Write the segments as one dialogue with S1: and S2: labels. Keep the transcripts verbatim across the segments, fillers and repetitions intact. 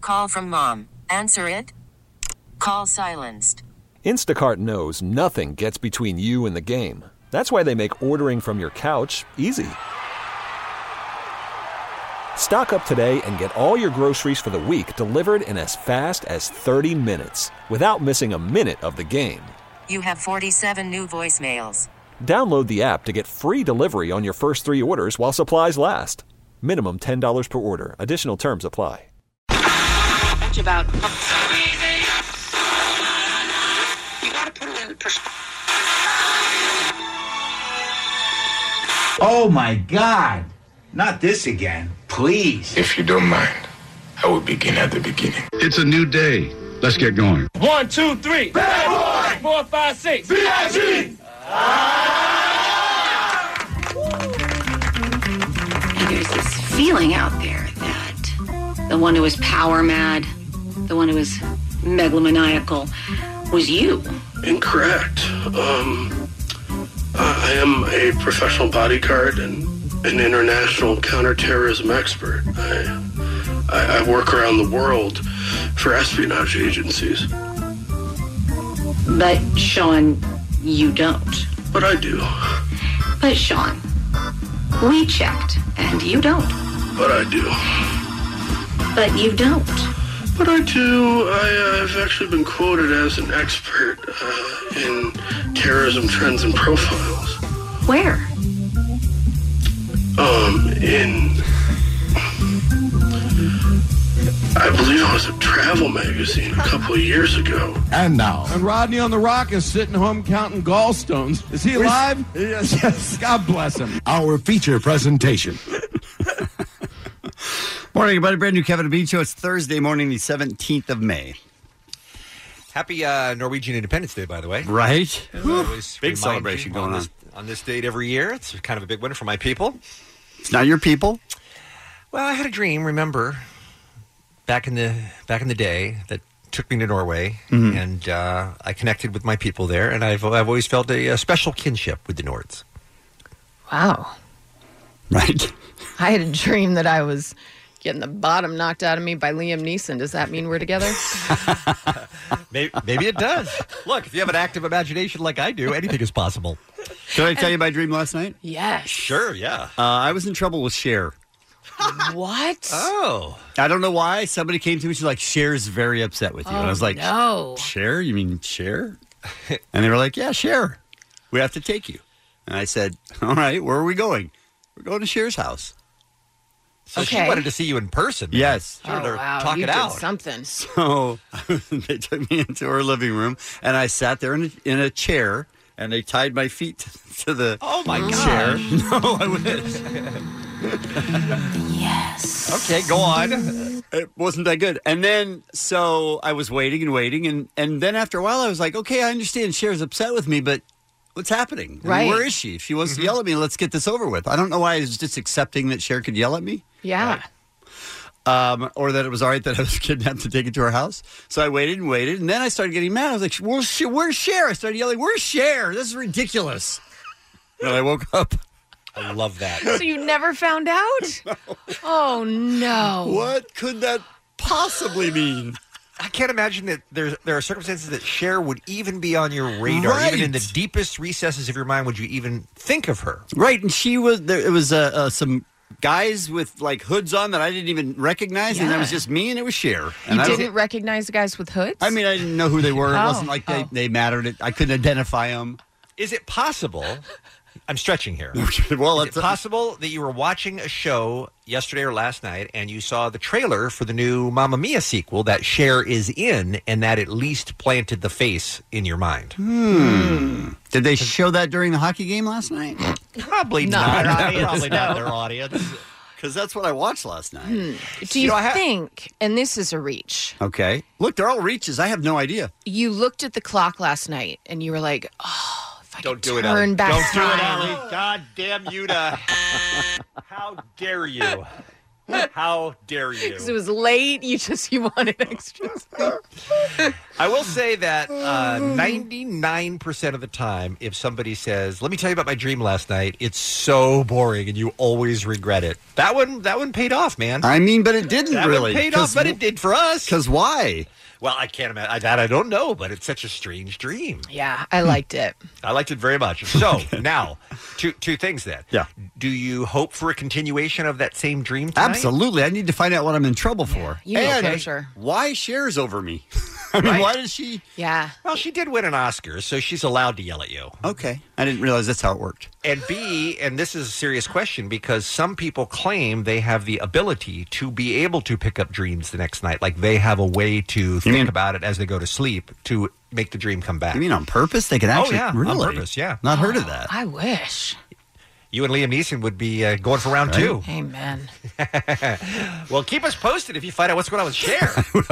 S1: call from mom. Answer it. Call silenced.
S2: Instacart knows nothing gets between you and the game. That's why they make ordering from your couch easy. Stock up today and get all your groceries for the week delivered in as fast as thirty minutes without missing a minute of the game.
S1: You have forty-seven new voicemails.
S2: Download the app to get free delivery on your first three orders while supplies last. Minimum ten dollars per order. Additional terms apply.
S3: That's about... You gotta put it in perspective.
S4: Oh my God! Not this again. Please.
S5: If you don't mind, I will begin at the beginning.
S6: It's a new day. Let's get going.
S7: One, two, three. Bad boy! Four, five, six. B I G!
S3: There's this feeling out there that the one who was power mad, the one who was megalomaniacal, was you.
S8: Incorrect. Um, I am a professional bodyguard and an international counterterrorism expert. I, I, I work around the world for espionage agencies.
S3: But, Sean, you don't.
S8: But I do.
S3: But, Sean, we checked, and you don't.
S8: But I do.
S3: But you don't.
S8: But I do. I, I've actually been quoted as an expert uh, in terrorism trends and profiles.
S3: Where?
S8: Um, in... I believe it was a travel magazine a couple of years ago.
S6: And now.
S9: And Rodney on the Rock is sitting home counting gallstones. Is he alive? Yes, yes. God bless him.
S6: Our feature presentation.
S10: Morning, everybody. Brand new Kevin and Bean Show. It's Thursday morning, the seventeenth of May.
S11: Happy uh, Norwegian Independence Day, by the way.
S10: Right.
S11: Big celebration going on. This, on this date every year. It's kind of a big one for my people.
S10: It's not your people?
S11: Well, I had a dream, remember, back in the back in the day that took me to Norway, mm-hmm. and uh, I connected with my people there, and I've I've always felt a, a special kinship with the Nords.
S12: Wow.
S10: Right.
S12: I had a dream that I was getting the bottom knocked out of me by Liam Neeson. Does that mean we're together?
S11: maybe, maybe it does. Look, if you have an active imagination like I do, anything is possible.
S10: Did I tell and, you my dream last night?
S12: Yes.
S11: Sure, yeah.
S10: Uh, I was in trouble with Cher.
S12: What?
S11: Oh.
S10: I don't know why. Somebody came to me, she's like, Cher's very upset with you.
S12: Oh,
S10: and I was like,
S12: no.
S10: Cher? You mean Cher? And they were like, yeah, Cher. We have to take you. And I said, all right, where are we going? We're going to Cher's house.
S11: So
S12: okay.
S11: she wanted to see you in person. Man.
S10: Yes.
S12: Oh, wow.
S11: Talk
S12: you
S11: it
S12: did
S11: out.
S12: something.
S10: So they took me into her living room, and I sat there in a, in a chair, and they tied my feet to the
S11: oh my
S10: chair.
S11: God.
S10: No, I wish.
S12: Yes.
S10: Okay, go on. It wasn't that good. And then, so I was waiting and waiting, and, and then after a while, I was like, okay, I understand Cher's upset with me, but what's happening? I mean,
S12: right.
S10: where is she? If she wants mm-hmm. to yell at me, let's get this over with. I don't know why I was just accepting that Cher could yell at me.
S12: Yeah.
S10: Right. Um, or that it was all right that I was kidnapped to take it to her house. So I waited and waited, and then I started getting mad. I was like, where's Cher? Where's Cher? I started yelling, where's Cher? This is ridiculous. And I woke up.
S11: I love that.
S12: So you never found out?
S10: No.
S12: Oh, no.
S10: What could that possibly mean?
S11: I can't imagine that there's, there are circumstances that Cher would even be on your radar.
S10: Right.
S11: Even in the deepest recesses of your mind, would you even think of her?
S10: Right, and she was, there, it was uh, uh, some guys with like hoods on that I didn't even recognize,
S12: yeah.
S10: and that was just me, and it was Cher. And
S12: you
S10: I
S12: didn't recognize the guys with hoods?
S10: I mean, I didn't know who they were. It
S12: oh.
S10: wasn't like they,
S12: oh.
S10: they mattered. I couldn't identify them.
S11: Is it possible... I'm stretching here.
S10: well,
S11: Is it possible that you were watching a show yesterday or last night and you saw the trailer for the new Mamma Mia sequel that Cher is in, and that at least planted the face in your mind?
S10: Hmm. Did they show that during the hockey game last night?
S11: Probably not. not. Probably not their audience.
S10: Because that's what I watched last night.
S12: Hmm. Do you, you know, ha- think, and this is a reach.
S10: Okay. Look, they're all reaches. I have no idea.
S12: You looked at the clock last night and you were like, oh, I
S11: Don't do
S12: turn
S11: it, Allie.
S12: back
S11: Don't
S12: time.
S11: do it, Allie. God damn you to... How dare you? How dare you?
S12: Because it was late. You just you wanted extra sleep.
S11: I will say that uh, ninety-nine percent of the time, if somebody says, "Let me tell you about my dream last night," it's so boring, and you always regret it. That one, that one paid off, man.
S10: I mean, but it didn't
S11: that
S10: really.
S11: One paid off, but it did for us.
S10: Because why?
S11: Well, I can't imagine. I, that I don't know, but it's such a strange dream.
S12: Yeah, I liked it.
S11: I liked it very much. So now, two two things then.
S10: Yeah.
S11: Do you hope for a continuation of that same dream tonight?
S10: Absolutely. I need to find out what I'm in trouble for.
S12: You know
S10: and
S12: for sure.
S10: why shares over me? I mean,
S11: Right.
S10: why does she?
S12: Yeah.
S11: Well, she did win an Oscar, so she's allowed to yell at you.
S10: Okay. I didn't realize that's how it worked.
S11: And B, and this is a serious question because some people claim they have the ability to be able to pick up dreams the next night. Like they have a way to think
S10: mean-
S11: about it as they go to sleep to make the dream come back.
S10: You mean on purpose? They can actually.
S11: oh, yeah,
S10: really?
S11: on purpose, yeah.
S10: Not heard of that.
S12: I wish.
S11: You and Liam Neeson would be uh, going for round
S10: Right.
S11: two.
S12: Amen.
S11: Well, keep us posted if you find out what's going on with Cher.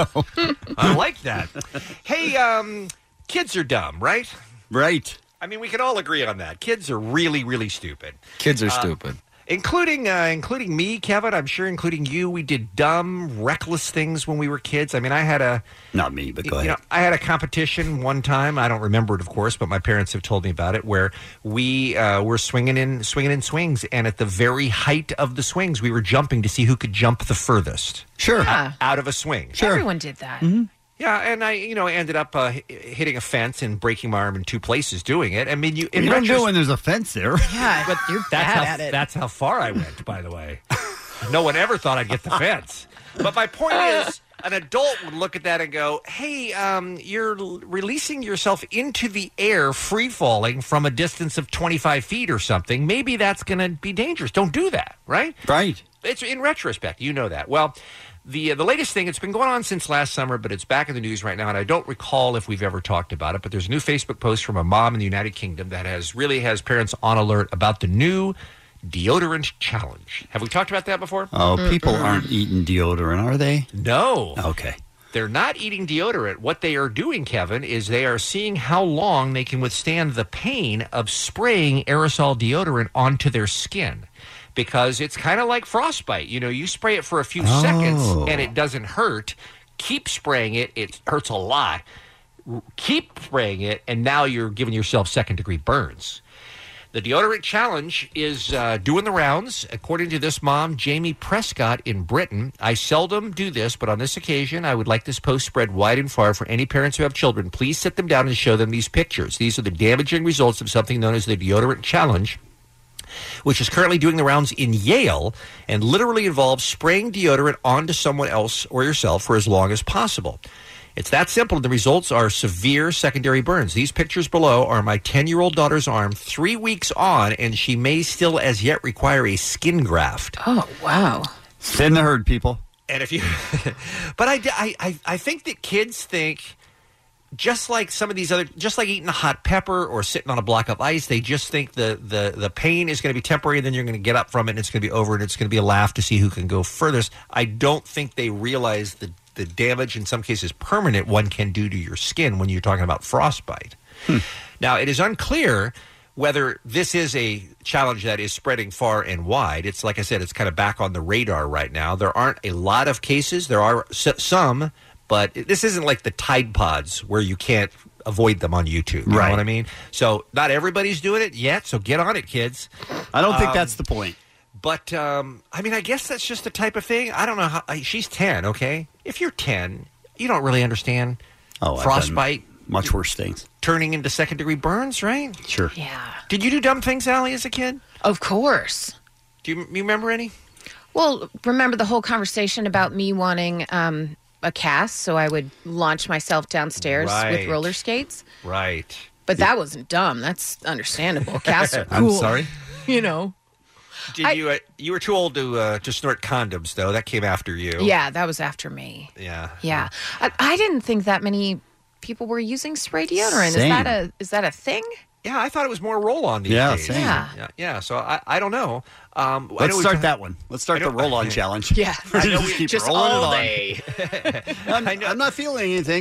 S11: I like that. Hey, um, kids are dumb, right?
S10: Right.
S11: I mean, we can all agree on that. Kids are really, really stupid.
S13: Kids are
S11: Uh,
S13: stupid.
S11: Including uh, including me, Kevin, I'm sure including you. We did dumb, reckless things when we were kids. I mean, I had a...
S10: Not me, but go
S11: you
S10: ahead.
S11: know, I had a competition one time. I don't remember it, of course, but my parents have told me about it, where we uh, were swinging in, swinging in swings, and at the very height of the swings, we were jumping to see who could jump the furthest.
S10: Sure.
S12: Yeah.
S11: Out of a swing.
S12: Everyone did that.
S11: Yeah, and I, you know, ended up uh, h- hitting a fence and breaking my arm in two places doing it. I mean, you... In
S10: You don't
S11: retros-
S10: know when there's a fence there.
S12: Yeah, but you're
S11: That's
S12: bad
S11: how,
S12: at it.
S11: That's how far I went, by the way. No one ever thought I'd get the fence. But my point is, an adult would look at that and go, hey, um, you're l- releasing yourself into the air, free-falling from a distance of twenty-five feet or something. Maybe that's going to be dangerous. Don't do that, right?
S10: Right.
S11: It's in retrospect. You know that. Well... The uh, the latest thing, it's been going on since last summer, but it's back in the news right now, and I don't recall if we've ever talked about it, but there's a new Facebook post from a mom in the United Kingdom that has really has parents on alert about the new deodorant challenge. Have we talked about that before?
S10: Oh, people aren't eating deodorant, are they?
S11: No.
S10: Okay.
S11: They're not eating deodorant. What they are doing, Kevin, is they are seeing how long they can withstand the pain of spraying aerosol deodorant onto their skin. Because it's kind of like frostbite. You know, you spray it for a few
S10: Oh.
S11: seconds and it doesn't hurt. Keep spraying it. It hurts a lot. R- Keep spraying it, and now you're giving yourself second-degree burns. The deodorant challenge is uh, doing the rounds. According to this mom, Jamie Prescott in Britain, I seldom do this, but on this occasion, I would like this post spread wide and far for any parents who have children. Please sit them down and show them these pictures. These are the damaging results of something known as the deodorant challenge, which is currently doing the rounds in Yale and literally involves spraying deodorant onto someone else or yourself for as long as possible. It's that simple. The results are severe secondary burns. These pictures below are my ten-year-old daughter's arm three weeks on, and she may still as yet require a skin graft.
S12: Oh, wow.
S10: Thin the herd, people.
S11: And if you... but I, I, I think that kids think... Just like some of these other, just like eating a hot pepper or sitting on a block of ice, they just think the, the, the pain is going to be temporary, and then you're going to get up from it, and it's going to be over, and it's going to be a laugh to see who can go furthest. I don't think they realize the, the damage, in some cases permanent, one can do to your skin when you're talking about frostbite. Hmm. Now, it is unclear whether this is a challenge that is spreading far and wide. It's like I said, it's kind of back on the radar right now. There aren't a lot of cases. There are s- some... But this isn't like the Tide Pods where you can't avoid them on YouTube. You
S10: Right.
S11: know what I mean? So not everybody's doing it yet, so get on it, kids.
S10: I don't think
S11: Um,
S10: that's the point.
S11: But, um, I mean, I guess that's just the type of thing. I don't know how... I, she's ten, okay? If you're ten, you don't really understand
S10: Oh, I've done
S11: frostbite.
S10: Much worse things.
S11: Turning into second-degree burns, right?
S10: Sure.
S12: Yeah.
S11: Did you do dumb things, Allie, as a kid?
S12: Of course.
S11: Do you, you remember any?
S12: Well, remember the whole conversation about me wanting um, a cast, so I would launch myself downstairs
S11: Right.
S12: with roller skates?
S11: Right.
S12: But that wasn't dumb. That's understandable. Casts are
S10: I'm
S12: cool.
S10: sorry?
S12: You know.
S11: Did
S12: I-
S11: you? Uh, you were too old to uh, to snort condoms, though. That came after you.
S12: Yeah, that was after me.
S11: Yeah.
S12: Yeah. I, I didn't think that many people were using spray deodorant. Is
S10: Same.
S12: that a is that a thing?
S11: Yeah, I thought it was more roll-on these
S10: Yeah,
S11: days.
S10: same.
S12: Yeah.
S11: yeah, yeah. So I, I don't know. Um, I
S10: Let's
S11: know we-
S10: start that one. Let's start
S11: I know-
S10: the roll-on challenge.
S12: Yeah.
S10: We're
S11: I know
S10: just
S11: we-
S10: keep
S12: just
S10: rolling
S12: all
S10: it on.
S12: day.
S10: I'm, I'm not feeling anything.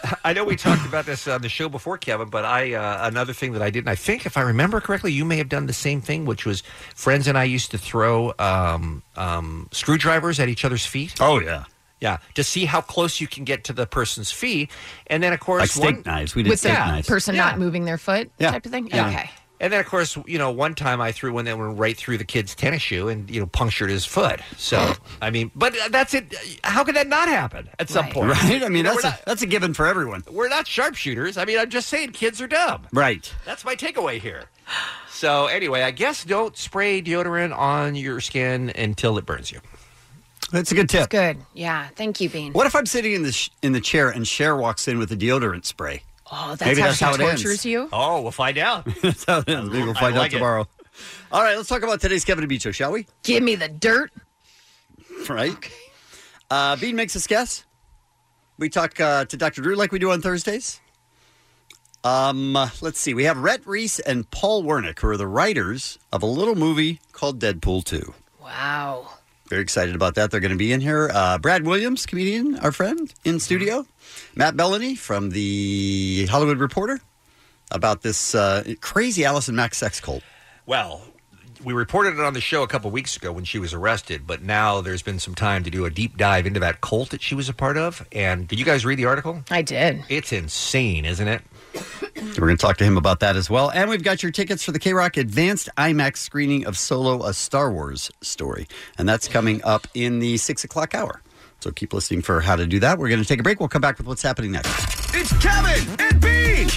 S11: I know we talked about this on the show before, Kevin, but I uh, another thing that I did, and I think if I remember correctly, you may have done the same thing, which was friends and I used to throw um, um, screwdrivers at each other's feet.
S10: Oh, yeah.
S11: Yeah, to see how close you can get to the person's feet. And then, of course...
S10: Like steak
S11: one,
S10: knives. We did
S12: With
S10: steak
S12: the
S10: knives.
S12: person
S11: Yeah.
S12: not moving their foot
S11: Yeah.
S12: type of thing?
S11: Yeah.
S12: Okay.
S11: And then, of course, you know, one time I threw one that went right through the kid's tennis shoe and, you know, punctured his foot. So, I mean, but that's it. How could that not happen at some
S10: Right.
S11: point?
S10: Right? I mean,
S11: You know,
S10: that's
S11: we're
S10: a, that's a given for everyone.
S11: We're not sharpshooters. I mean, I'm just saying kids are dumb.
S10: Right.
S11: That's my takeaway here. So, anyway, I guess don't spray deodorant on your skin until it burns you.
S10: That's a good tip.
S12: It's good. Yeah. Thank you, Bean.
S10: What if I'm sitting in the sh- in the chair and Cher walks in with a deodorant spray?
S12: Oh, that's
S10: Maybe
S12: how
S10: that's
S12: she
S10: how it
S12: tortures
S10: ends.
S12: you?
S11: Oh, we'll find out.
S10: That's how it ends. Maybe we'll
S11: I
S10: find
S11: like
S10: out
S11: it.
S10: tomorrow. All right, let's talk about today's Kevin and Bean show, shall we?
S12: Give me the dirt.
S10: Right. Uh, Bean makes us guess. We talk uh, to Doctor Drew like we do on Thursdays. Um, uh, let's see. We have Rhett Reese and Paul Wernick, who are the writers of a little movie called Deadpool two.
S12: Wow.
S10: Very excited about that. They're going to be in here. Uh, Brad Williams, comedian, our friend, in studio. Matt Bellany from the Hollywood Reporter about this uh, crazy Allison Mack sex cult.
S11: Well, we reported it on the show a couple weeks ago when she was arrested, but now there's been some time to do a deep dive into that cult that she was a part of. And did you guys read the article?
S12: I did.
S11: It's insane, isn't it?
S10: We're going to talk to him about that as well. And we've got your tickets for the K-Rock Advanced IMAX screening of Solo, a Star Wars story. And that's coming up in the six o'clock hour. So keep listening for how to do that. We're going to take a break. We'll come back with what's happening next.
S6: It's Kevin and Bean.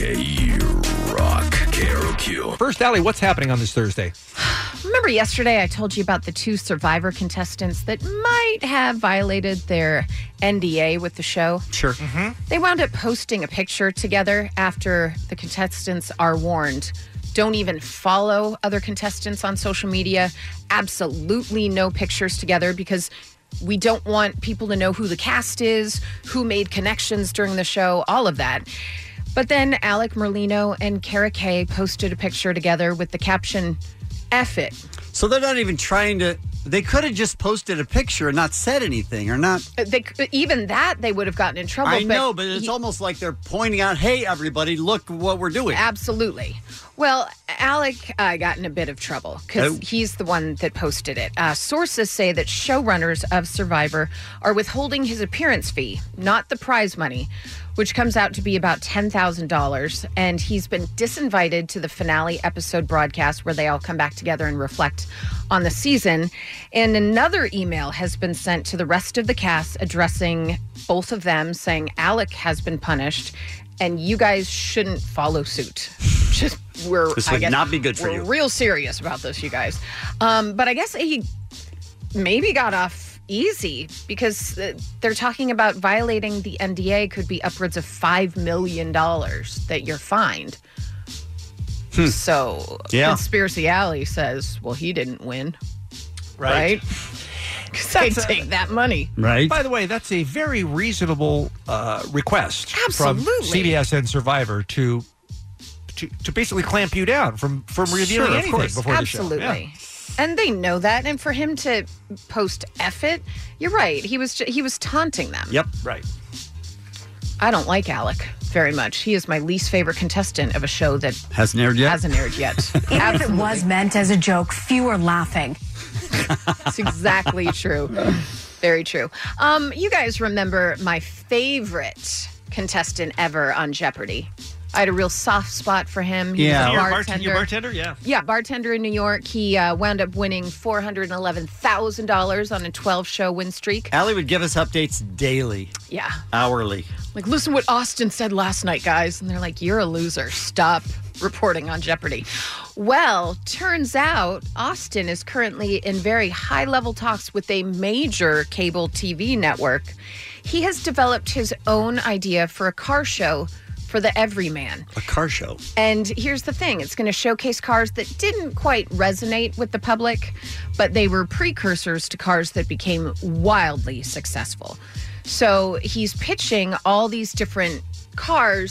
S6: K-Rock, K R O Q.
S11: First, Allie, what's happening on this Thursday?
S12: Remember yesterday I told you about the two Survivor contestants that might have violated their N D A with the show?
S10: Sure.
S12: They wound up posting a picture together after the contestants are warned. Don't even follow other contestants on social media. Absolutely no pictures together because we don't want people to know who the cast is, who made connections during the show, all of that. But then Alec Merlino and Kara Kay posted a picture together with the caption, F it.
S10: So they're not even trying to... They could have just posted a picture and not said anything or not...
S12: They, even that, they would have gotten in trouble.
S10: I know, but it's
S12: he-
S10: almost like they're pointing out, hey, everybody, look what we're doing.
S12: Absolutely. Well, Alec uh, got in a bit of trouble because
S10: Oh.
S12: he's the one that posted it. Uh, sources say that showrunners of Survivor are withholding his appearance fee, not the prize money, which comes out to be about ten thousand dollars. And he's been disinvited to the finale episode broadcast where they all come back together and reflect on the season. And another email has been sent to the rest of the cast addressing both of them, saying Alec has been punished and you guys shouldn't follow suit. Just we're
S10: This
S12: I
S10: would
S12: guess
S10: not be good for
S12: we're
S10: you.
S12: real serious about this, you guys. Um, but I guess he maybe got off easy because uh, they're talking about violating the N D A could be upwards of five million dollars that you're fined.
S10: Hmm.
S12: So
S10: Yeah.
S12: Conspiracy Alley says, well, he didn't win.
S11: Right.
S12: Right? Because I
S11: That's a-
S12: take that money.
S10: Right.
S11: By the way, that's a very reasonable uh, request
S12: Absolutely.
S11: from C B S and Survivor to to, to basically clamp you down from, from revealing
S10: Sure, of
S11: anything
S10: course.
S11: before
S12: Absolutely.
S11: the show. Yeah.
S12: And they know that. And for him to post F it, you're right. He was ju- he was taunting them.
S10: Yep.
S11: Right.
S12: I don't like Alec very much. He is my least favorite contestant of a show that
S10: Hasn't aired yet?
S12: hasn't aired yet.
S13: Even if it was meant as a joke, few are laughing.
S12: That's exactly true. Very true. Um, you guys remember my favorite contestant ever on Jeopardy? I had a real soft spot for him. He
S10: Yeah.
S12: was a
S11: Your
S12: bartender.
S11: your bartender, yeah.
S12: Yeah, bartender in New York. He uh, wound up winning four hundred eleven thousand dollars on a twelve-show win streak.
S10: Allie would give us updates daily,
S12: Yeah.
S10: hourly.
S12: Like, listen what Austin said last night, guys. And they're like, you're a loser. Stop reporting on Jeopardy. Well, turns out Austin is currently in very high-level talks with a major cable T V network. He has developed his own idea for a car show for the everyman.
S10: A car show.
S12: And here's the thing. It's going to showcase cars that didn't quite resonate with the public, but they were precursors to cars that became wildly successful. So he's pitching all these different cars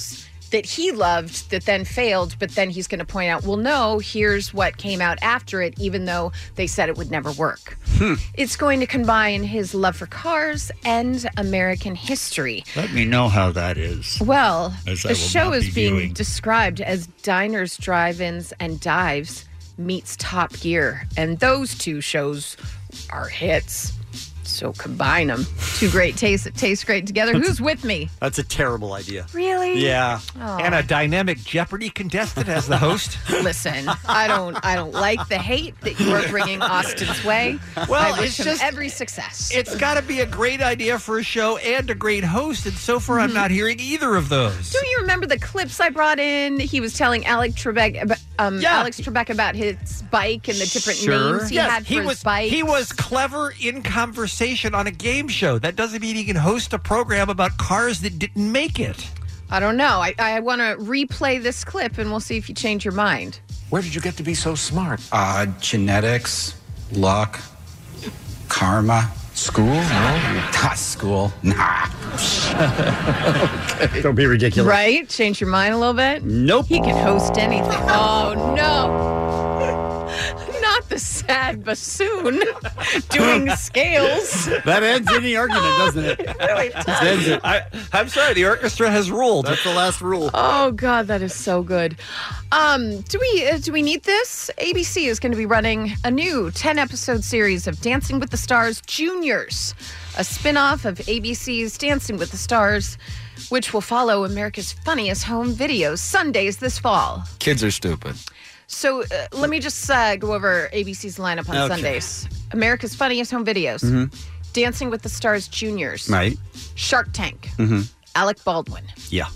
S12: that he loved that then failed, but then he's going to point out, well, no, here's what came out after it, even though they said it would never work.
S10: Hmm.
S12: It's going to combine his love for cars and American history.
S10: Let me know how that is.
S12: Well,
S10: As I
S12: the
S10: will
S12: show
S10: not
S12: is
S10: be
S12: being
S10: viewing.
S12: described as diners, drive-ins, and dives meets Top Gear. And those two shows are hits. So combine them. Two great tastes that taste great together. Who's with me?
S10: That's a terrible idea.
S12: Really?
S10: Yeah.
S12: Oh.
S11: And a dynamic Jeopardy contestant as the host.
S12: Listen, I don't I don't like the hate that you are bringing Austin's way.
S11: Well,
S12: I wish
S11: it's
S12: him
S11: just-
S12: every success.
S11: It's got to be a great idea for a show and a great host, and so far I'm not hearing either of those.
S12: Do you remember the clips I brought in? He was telling Alex Trebek, about- um,
S11: Yeah.
S12: Alex Trebek about his bike and the different
S11: Sure.
S12: names he
S11: Yes,
S12: had for
S11: he
S12: his
S11: was,
S12: bike.
S11: He was clever in conversation on a game show. That doesn't mean he can host a program about cars that didn't make it.
S12: I don't know. I, I want to replay this clip and we'll see if you change your mind.
S14: Where did you get to be so smart? Uh, genetics, luck, karma, school? No, not school. Nah.
S10: Don't be ridiculous.
S12: Right? Change your mind a little bit?
S10: Nope.
S12: He can host anything. Oh, no. Not the sad bassoon doing scales.
S10: That ends any argument, doesn't it?
S12: It really
S10: Just
S12: does.
S10: ends it.
S11: I, I'm sorry, the orchestra has ruled.
S10: That's the last rule.
S12: Oh God, that is so good. Um, do we uh, do we need this? A B C is going to be running a new ten episode series of Dancing with the Stars Juniors, a spin-off of A B C's Dancing with the Stars, which will follow America's Funniest Home Videos Sundays this fall.
S14: Kids are stupid.
S12: So uh, let me just uh, go over A B C's lineup on
S10: Okay.
S12: Sundays. America's Funniest Home Videos,
S10: Mhm.
S12: Dancing with the Stars Juniors,
S10: Right.
S12: Shark Tank,
S10: Mm-hmm.
S12: Alec Baldwin,
S10: Yeah.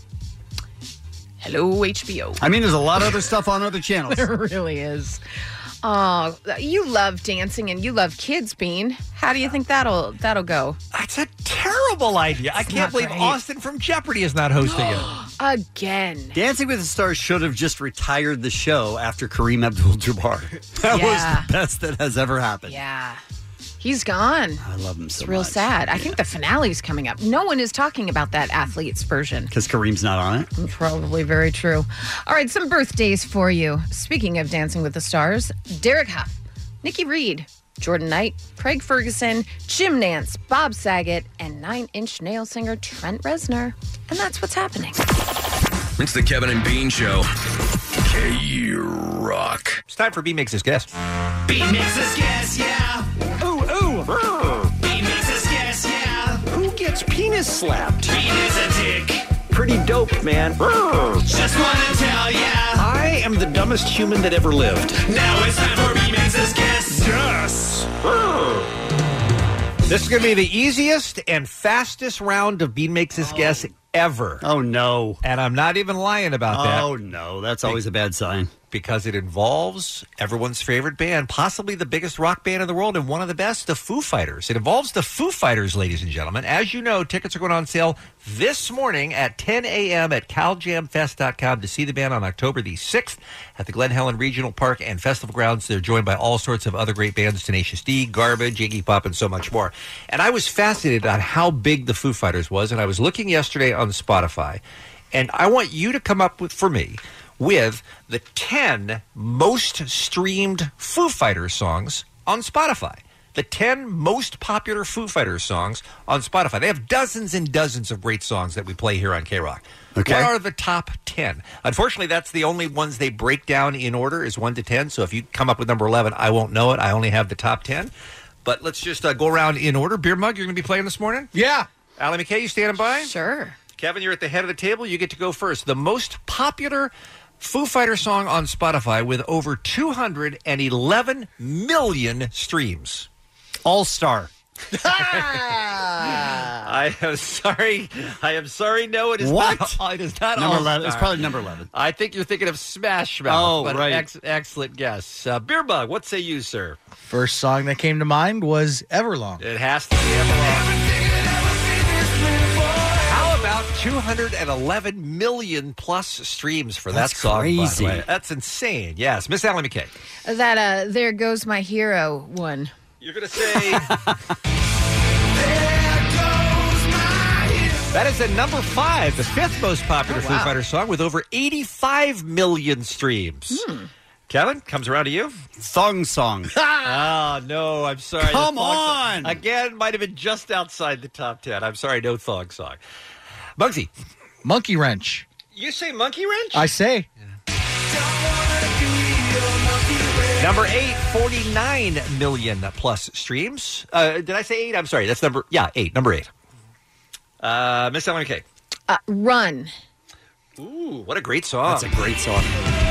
S12: Hello H B O.
S10: I mean, there's a lot of other stuff on other channels.
S12: There really is. Oh, you love dancing and you love kids, Bean. How do you think that'll that'll go?
S11: That's a terrible idea. I can't
S12: not
S11: believe
S12: great.
S11: Austin from Jeopardy is not hosting it.
S12: Again.
S10: Dancing with the Stars should have just retired the show after Kareem Abdul-Jabbar. That
S12: Yeah.
S10: was the best that has ever happened.
S12: Yeah. He's gone.
S10: I love him so
S12: It's real
S10: much.
S12: sad. I think the finale's coming up. No one is talking about that athlete's version.
S10: Because Kareem's not on it.
S12: Probably very true. All right, some birthdays for you. Speaking of Dancing with the Stars, Derek Huff, Nikki Reed, Jordan Knight, Craig Ferguson, Jim Nance, Bob Saget, and Nine Inch Nail singer Trent Reznor. And that's what's happening.
S6: It's the Kevin and Bean Show. K-Rock.
S11: It's time for B Makes His Guess.
S15: B makes us guess, yeah.
S11: Ooh, ooh.
S15: B makes us guess, yeah.
S16: Who gets penis slapped?
S15: Bean is a dick.
S16: Pretty dope, man.
S15: Just wanna tell ya.
S16: I am the dumbest human that ever lived.
S15: Now it's time for B makes us guess.
S16: Yes.
S11: This is going to be the easiest and fastest round of Bean Makes His Guess ever.
S10: Oh, no.
S11: And I'm not even lying about that.
S10: Oh, no. That's always a bad sign.
S11: Because it involves everyone's favorite band, possibly the biggest rock band in the world and one of the best, the Foo Fighters. It involves the Foo Fighters, ladies and gentlemen. As you know, tickets are going on sale this morning at ten a.m. at cal jam fest dot com to see the band on October the sixth at the Glen Helen Regional Park and Festival Grounds. They're joined by all sorts of other great bands, Tenacious D, Garbage, Iggy Pop, and so much more. And I was fascinated on how big the Foo Fighters was, and I was looking yesterday on Spotify, and I want you to come up with, for me, with the ten most streamed Foo Fighters songs on Spotify. The ten most popular Foo Fighters songs on Spotify. They have dozens and dozens of great songs that we play here on K-Rock.
S10: Okay.
S11: What are the top ten? Unfortunately, that's the only ones they break down in order is one to ten. So if you come up with number eleven, I won't know it. I only have the top ten. But let's just uh, go around in order. Beer Mug, you're going to be playing this morning?
S9: Yeah.
S11: Allie McKay, you standing by?
S12: Sure.
S11: Kevin, you're at the head of the table. You get to go first. The most popular Foo Fighter song on Spotify with over two hundred eleven million streams.
S10: All Star.
S11: I am sorry. I am sorry. No, it is
S10: What?
S11: not. It is not
S10: Number
S11: All
S10: eleven. It's
S11: Star.
S10: probably number eleven.
S11: I think you're thinking of Smash Mouth.
S10: Oh,
S11: but
S10: right.
S11: Ex- excellent guess. Uh, Beer Bug, what say you, sir?
S17: First song that came to mind was Everlong.
S11: It has to be Everlong. How about two hundred eleven million plus streams for
S10: That's
S11: that song?
S10: crazy.
S11: By the way? That's insane. Yes, Miss Allie McKay.
S12: That uh, There Goes My Hero one.
S11: You're going to say... That is at number five, the fifth most popular
S12: Oh,
S11: Foo
S12: wow.
S11: Fighters song with over eighty-five million streams.
S12: Hmm.
S11: Kevin, comes around to you.
S10: Thong Song.
S11: Ah, no, I'm sorry. The
S10: Come
S11: thong song-
S10: on.
S11: Again, might have been just outside the top ten. I'm sorry, no thong song. Bugsy.
S17: Monkey Wrench.
S11: You say Monkey Wrench?
S17: I say.
S11: Number eight, forty-nine million plus streams. Uh, did I say eight? I'm sorry. That's number, yeah, eight. Number eight. Uh, Miss Ellen K.
S12: Uh, Run.
S11: Ooh, what a great song.
S10: That's a great song.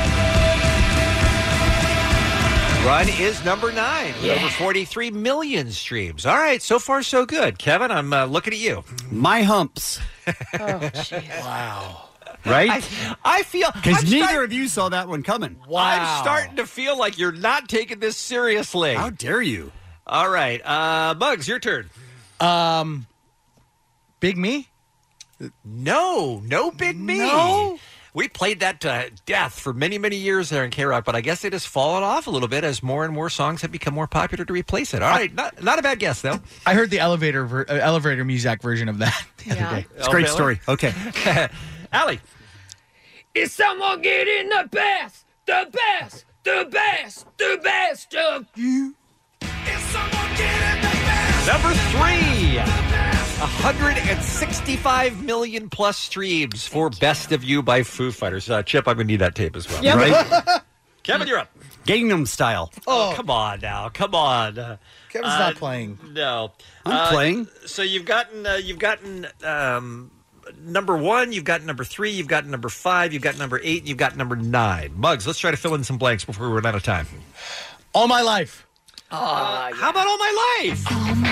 S11: Run is number nine with
S12: Yeah.
S11: over forty-three million streams. All right, so far so good. Kevin, I'm uh, looking at you.
S10: My Humps.
S12: Oh, jeez.
S17: Wow.
S10: Right?
S11: I, I feel...
S10: Because
S11: I'm
S10: neither
S11: start-
S10: of you saw that one coming.
S11: I'm starting to feel like you're not taking this seriously.
S10: How dare you?
S11: All right, uh, Bugs, your turn.
S17: Um, Big Me?
S11: No, no Big Me.
S17: No?
S11: We played that to death for many, many years there in K-Rock, but I guess it has fallen off a little bit as more and more songs have become more popular to replace it. All right, not, not a bad guess, though.
S17: I heard the elevator ver- uh, elevator music version of that the
S12: Yeah.
S17: other day.
S10: It's a great
S11: really?
S10: story. Okay.
S11: Allie.
S7: Is someone getting the best, the best, the best, the best of you? Is someone getting the best?
S11: Number three. one hundred sixty-five million plus streams for Best of You by Foo Fighters. Uh, Chip, I'm going to need that tape as well.
S12: Yep.
S10: Right?
S11: Kevin, you're up.
S10: Gangnam Style.
S11: Oh, come on now. Come on. Uh,
S17: Kevin's
S11: uh,
S17: not playing.
S11: No.
S10: I'm
S11: Uh,
S10: playing.
S11: So you've gotten, uh, you've gotten um, number one, you've got number three, you've got number five, you've got number eight, and you've got number nine. Muggs, let's try to fill in some blanks before we run out of time.
S17: All My Life.
S11: Uh, how about All My Life?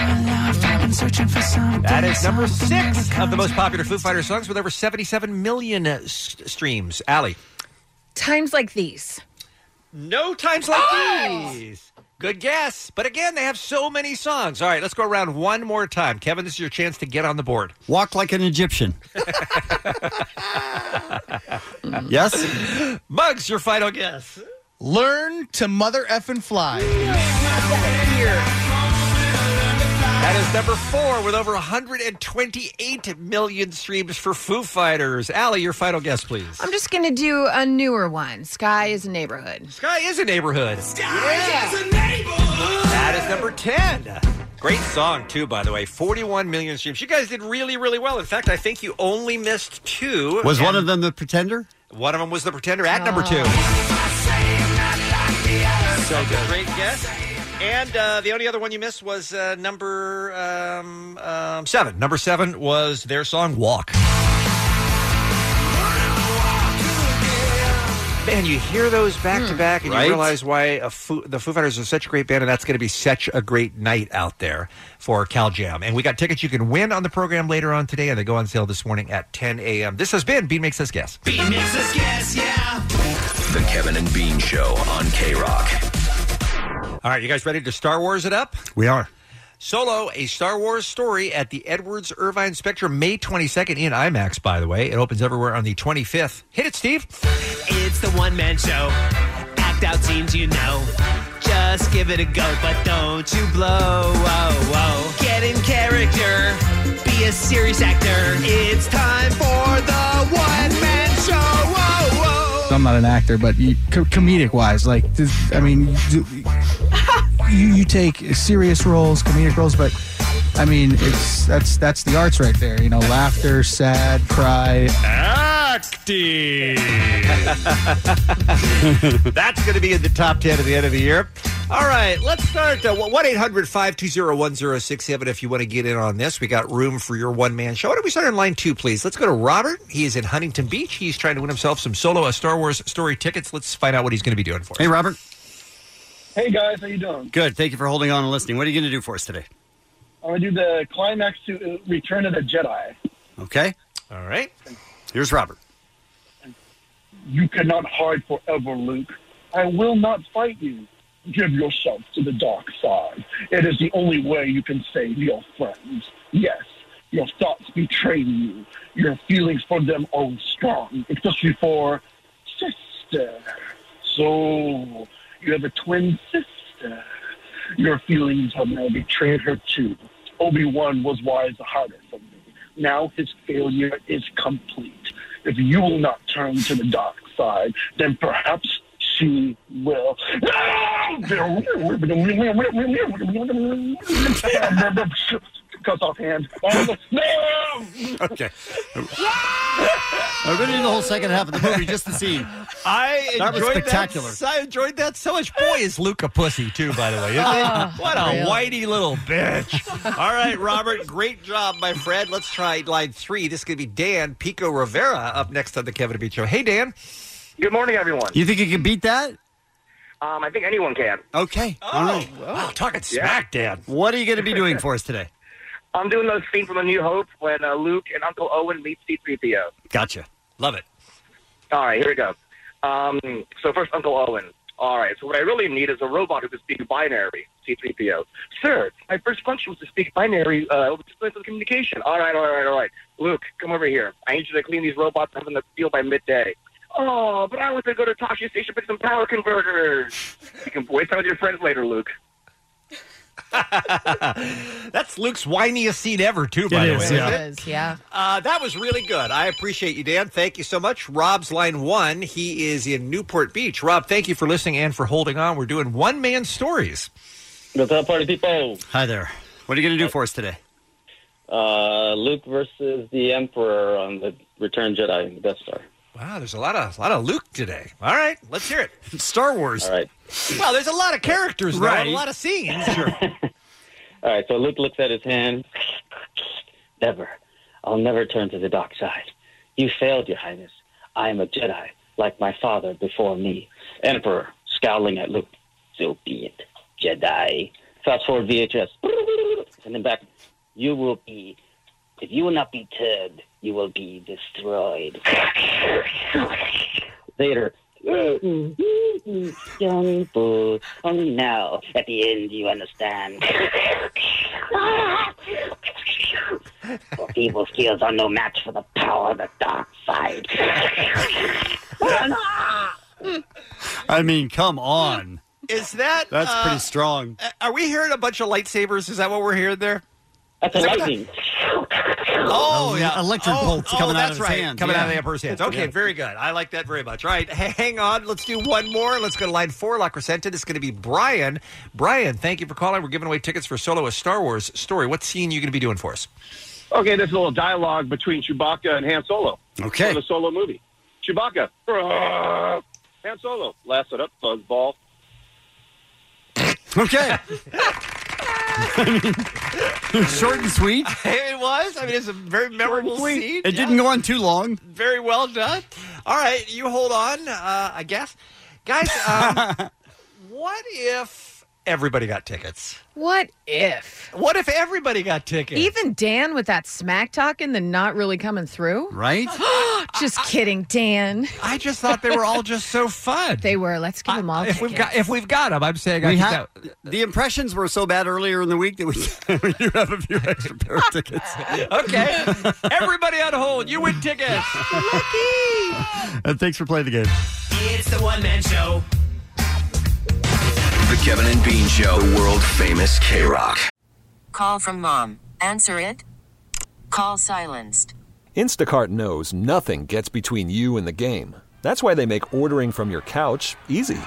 S11: That is number six of the most popular Foo Fighters songs with over seventy-seven million uh, s- streams. Allie.
S12: Times Like These.
S11: No Times Like These. Good guess. But again, they have so many songs. All right, let's go around one more time. Kevin, this is your chance to get on the board.
S10: Walk Like an Egyptian. Yes?
S11: Muggs, your final guess.
S17: Learn to Mother Effin' Fly.
S11: That is number four with over one hundred twenty-eight million streams for Foo Fighters. Allie, your final guess, please.
S12: I'm just going to do a newer one. Sky is a Neighborhood.
S11: Sky is a Neighborhood. That is number ten. Great song, too, by the way. forty-one million streams. You guys did really, really well. In fact, I think you only missed two.
S10: Was one
S11: and
S10: of them The Pretender?
S11: One of them was The Pretender at number two. So good. Great guess. And uh, the only other one you missed was uh, number um, um, seven. Number seven was their song Walk. Man, you hear those back to back, and
S10: Right?
S11: you realize why a Foo, the Foo Fighters are such a great band, and that's going to be such a great night out there for Cal Jam. And we got tickets you can win on the program later on today, and they go on sale this morning at ten a.m. This has been Bean Makes Us Guess.
S15: Bean makes us guess, yeah.
S6: The Kevin and Bean Show on K-Rock.
S11: All right, you guys ready to Star Wars it up?
S10: We are.
S11: Solo, a Star Wars story at the Edwards Irvine Spectrum, May twenty-second in IMAX, by the way. It opens everywhere on the twenty-fifth. Hit it, Steve.
S15: It's the one-man show. Act out scenes you know. Just give it a go, but don't you blow. Whoa, whoa. Get in character. Be a serious actor. It's time for the one-man show. Whoa, whoa.
S17: I'm not an actor, but you, co- comedic wise, like, this, I mean, you, you you take serious roles, comedic roles, but I mean, it's that's that's the arts right there. You know, laughter, sad, cry.
S11: Acting. That's going to be in the top ten at the end of the year. All right, let's start. Uh, one eight hundred five two zero one zero six seven if you want to get in on this. We got room for your one-man show. Why don't we start in line two, please? Let's go to Robert. He is in Huntington Beach. He's trying to win himself some Solo, a Star Wars story tickets. Let's find out what he's going to be doing for us.
S10: Hey, Robert.
S18: Hey guys, how you doing?
S10: Good. Thank you for holding on and listening. What are you going to do for us today?
S18: I'm gonna do the climax to uh, Return of the Jedi.
S10: Okay.
S11: All right.
S10: Here's Robert.
S18: You cannot hide forever, Luke. I will not fight you. Give yourself to the dark side. It is the only way you can save your friends. Yes, your thoughts betray you. Your feelings for them are strong, especially for sister. So, you have a twin sister. Your feelings have now betrayed her too. Obi-Wan was wise to hide it from me. now his failure is complete. If you will not turn to the dark side, then perhaps she will. Cuts off hand.
S10: Okay. I really need the whole second half of the movie just to see.
S11: I
S10: That was
S11: enjoyed
S10: spectacular.
S11: That, I enjoyed that so much. Boy, is Luke a pussy, too, by the way. Isn't he?
S12: Oh,
S11: What a
S12: really?
S11: whitey little bitch. All right, Robert, great job, my friend. Let's try line three. This is going to be Dan Pico Rivera up next on the Kevin and Bean Show. Hey, Dan.
S19: Good morning, everyone.
S10: You think you can beat that?
S19: Um, I think anyone can.
S10: Okay. All right.
S11: Wow, talking
S19: Yeah.
S11: smack, Dan.
S10: What are you going to be doing for us today?
S19: I'm doing the scene from A New Hope when uh, Luke and Uncle Owen meet C three P O.
S10: Gotcha.
S11: Love it.
S19: All right, here we go. Um, so first, Uncle Owen. All right, so what I really need is a robot who can speak binary, C three P O. Sir, my first function was to speak binary uh, over displacement communication. All right, all right, all right. Luke, come over here. I need you to clean these robots up in the field by midday. Oh, but I want to go to Tashi Station to pick some power converters. You can waste time with your friends later, Luke.
S11: That's Luke's whiniest scene ever, too, by
S10: It
S11: the
S10: is,
S11: way.
S10: yeah.
S11: isn't
S12: It is, yeah.
S11: Uh, that was really good. I appreciate you, Dan. Thank you so much. Rob's line one. He is in Newport Beach. Rob, thank you for listening and for holding on. We're doing one-man stories.
S20: What's up, party people?
S10: Hi there. What are you going to do for us today?
S20: Uh, Luke versus the Emperor on the Return Jedi, the Death Star.
S11: Wow, there's a lot of a lot of Luke today. All right, let's hear it.
S10: Star Wars.
S20: All right.
S11: Well, there's a lot of characters, though,
S10: Right.
S11: and a lot of scenes. Sure.
S20: All right, so Luke looks at his hand. Never. I'll never turn to the dark side. You failed, Your Highness. I am a Jedi, like my father before me. Emperor, scowling at Luke. So be it, Jedi. Fast forward V H S. And then back. You will be, if you will not be turned, you will be destroyed. Later. Young fool, only now, at the end, you understand. For evil skills are no match for the power of the dark side.
S10: I mean, come on.
S11: Is that
S10: That's
S11: uh,
S10: pretty strong.
S11: Are we hearing a bunch of lightsabers? Is that what we're hearing there?
S20: That's a lightning.
S11: Oh,
S10: Um,
S11: yeah.
S10: electric
S11: oh,
S10: bolts
S11: oh,
S10: coming out
S11: that's
S10: of his
S11: right.
S10: hands,
S11: Coming
S10: yeah.
S11: out of the Emperor's hands. Okay,
S10: Yeah.
S11: very good. I like that very much. All right, h- hang on. Let's do one more. Let's go to line four, La Crescenta. It's going to be Brian. Brian, thank you for calling. We're giving away tickets for Solo, a Star Wars story. What scene are you going to be doing for us?
S21: Okay, there's a little dialogue between Chewbacca and Han Solo.
S10: Okay.
S21: From the Solo movie. Chewbacca. "Rah." Han Solo. Laughs it up, fuzzball.
S10: Okay. I mean, short and sweet.
S11: It was. I mean, it's a very memorable scene.
S10: It didn't go on too long.
S11: Very well done. All right, you hold on, uh, I guess. Guys, um, what if everybody got tickets?
S12: What if?
S11: What if everybody got tickets?
S12: Even Dan with that smack talking, then not really coming through?
S10: Right?
S12: Just kidding, Dan.
S11: I just thought they were all just so fun.
S12: They were. Let's give them all
S11: If
S12: tickets.
S11: we've got, if we've got them, I'm saying I
S10: We
S11: think
S10: have,
S11: that-
S10: the impressions were so bad earlier in the week that we, we do have a few extra pair of tickets.
S11: Okay. Everybody on hold. You win tickets.
S12: Lucky.
S10: And thanks for playing the game.
S15: It's the one man show.
S6: The Kevin and Bean Show, the world famous K-Rock.
S1: Call from mom. Answer it. Call silenced.
S2: Instacart knows nothing gets between you and the game. That's why they make ordering from your couch easy.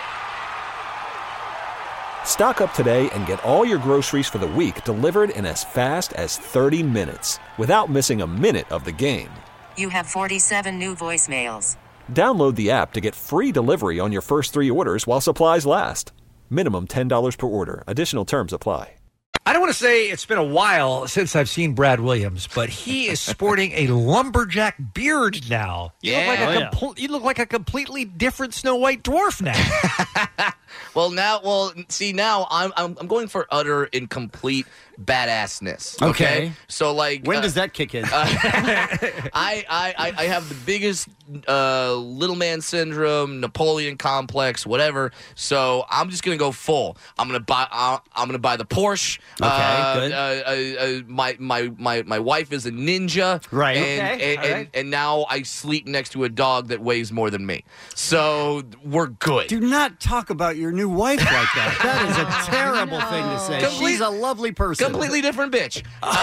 S2: Stock up today and get all your groceries for the week delivered in as fast as thirty minutes without missing a minute of the game.
S1: You have forty-seven new voicemails.
S2: Download the app to get free delivery on your first three orders while supplies last. Minimum ten dollars per order. Additional terms apply.
S11: I don't want to say it's been a while since I've seen Brad Williams, but he is sporting a lumberjack beard now. You
S22: Yeah.
S11: look like a
S22: Oh, yeah.
S11: compl- you look like a completely different Snow White dwarf now.
S22: Well, now, well, see, now I'm I'm, I'm going for utter and complete badassness. Okay,
S10: Okay.
S22: so like,
S10: When
S22: uh,
S10: does that kick in?
S22: uh, I, I I I have the biggest uh, little man syndrome, Napoleon complex, whatever. So I'm just gonna go full. I'm gonna buy. Uh, I'm gonna buy the Porsche.
S10: Okay,
S22: uh,
S10: good.
S22: Uh, uh, uh, my my my my wife is a ninja.
S10: Right.
S22: And,
S11: Okay,
S22: and,
S11: all
S22: and,
S11: right.
S22: and now I sleep next to a dog that weighs more than me. So we're good.
S10: Do not talk about your your new wife like that. That is a terrible thing to say.
S22: Complete-
S10: She's a lovely person.
S22: Completely different bitch.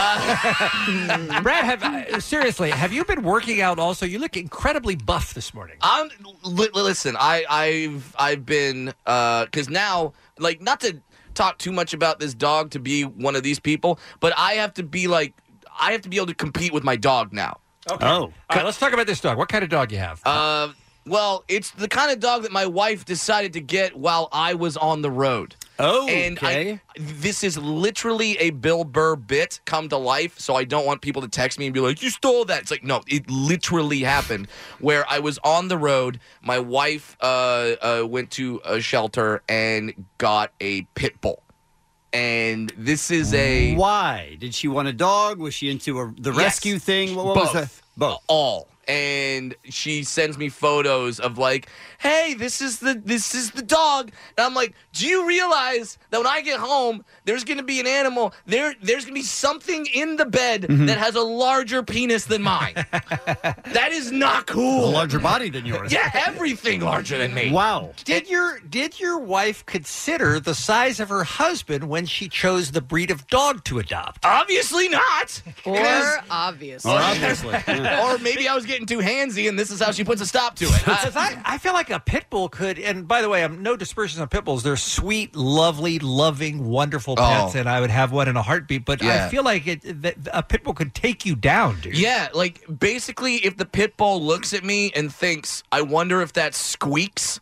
S22: Uh,
S11: Brad, have uh, seriously, have you been working out also? You look incredibly buff this morning.
S22: I'm li- listen. I, I've I've been because now, like, not to talk too much about this dog to be one of these people, but I have to be like I have to be able to compete with my dog now.
S11: Okay. Oh, all right. Let's talk about this dog. What kind of dog you have?
S22: Uh, well, it's the kind of dog that my wife decided to get while I was on the road.
S10: Oh,
S22: and
S10: okay.
S22: I, this is literally a Bill Burr bit come to life, so I don't want people to text me and be like, you stole that. It's like, no, it literally happened where I was on the road. My wife uh, uh, went to a shelter and got a pit bull. And this is a...
S10: Why? Did she want a dog? Was she into a, the
S22: Yes.
S10: rescue thing? What, what
S22: Both.
S10: was that? Both.
S22: All. And she sends me photos of like, hey, this is the this is the dog. And I'm like, do you realize that when I get home, there's gonna be an animal, there there's gonna be something in the bed
S10: Mhm.
S22: that has a larger penis than mine. That is not cool.
S10: A larger body than yours.
S22: Yeah, everything larger than me.
S10: Wow.
S11: Did your did your wife consider the size of her husband when she chose the breed of dog to adopt?
S22: Obviously not.
S12: Or
S22: Because-
S12: obviously.
S22: Or obviously. Or maybe I was getting too handsy, and this is how she puts a stop to it.
S11: Because I, I feel like a pit bull could, and by the way, I'm no dispersions on pit bulls. They're sweet, lovely, loving, wonderful pets,
S22: Oh.
S11: and I would have one in a heartbeat. But
S22: Yeah.
S11: I feel like it, that a pit bull could take you down, dude.
S22: Yeah, like basically, if the pit bull looks at me and thinks, "I wonder if that squeaks,"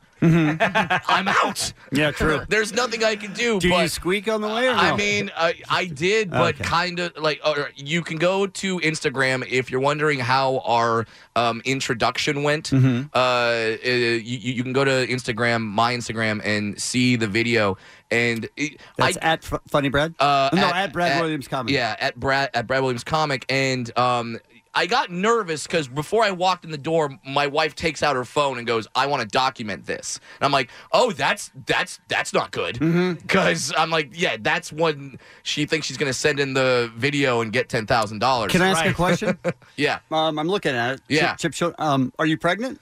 S22: I'm out.
S10: Yeah, true.
S22: There's nothing I can do.
S10: Do
S22: but
S10: you squeak on the way or no?
S22: I mean, uh, I did, but
S10: Okay.
S22: kind of like uh, you can go to Instagram if you're wondering how our um, introduction went.
S10: Mhm.
S22: Uh, uh, you, you can go to Instagram, my Instagram, and see the video. And it,
S10: That's
S22: I,
S10: at F- Funny Brad?
S22: uh,
S10: no, at, Brad Williams Comic.
S22: Yeah, at Brad at Brad Williams Comic, and um, I got nervous because before I walked in the door, my wife takes out her phone and goes, "I want to document this." And I'm like, "Oh, that's that's that's not good," because I'm like, "Yeah, that's when she thinks she's going to send in the video and get ten thousand dollars."
S10: Can I ask a question?
S22: Yeah.
S10: Um, I'm looking at it.
S22: Yeah.
S10: Chip, Chip Show. Um, are you pregnant?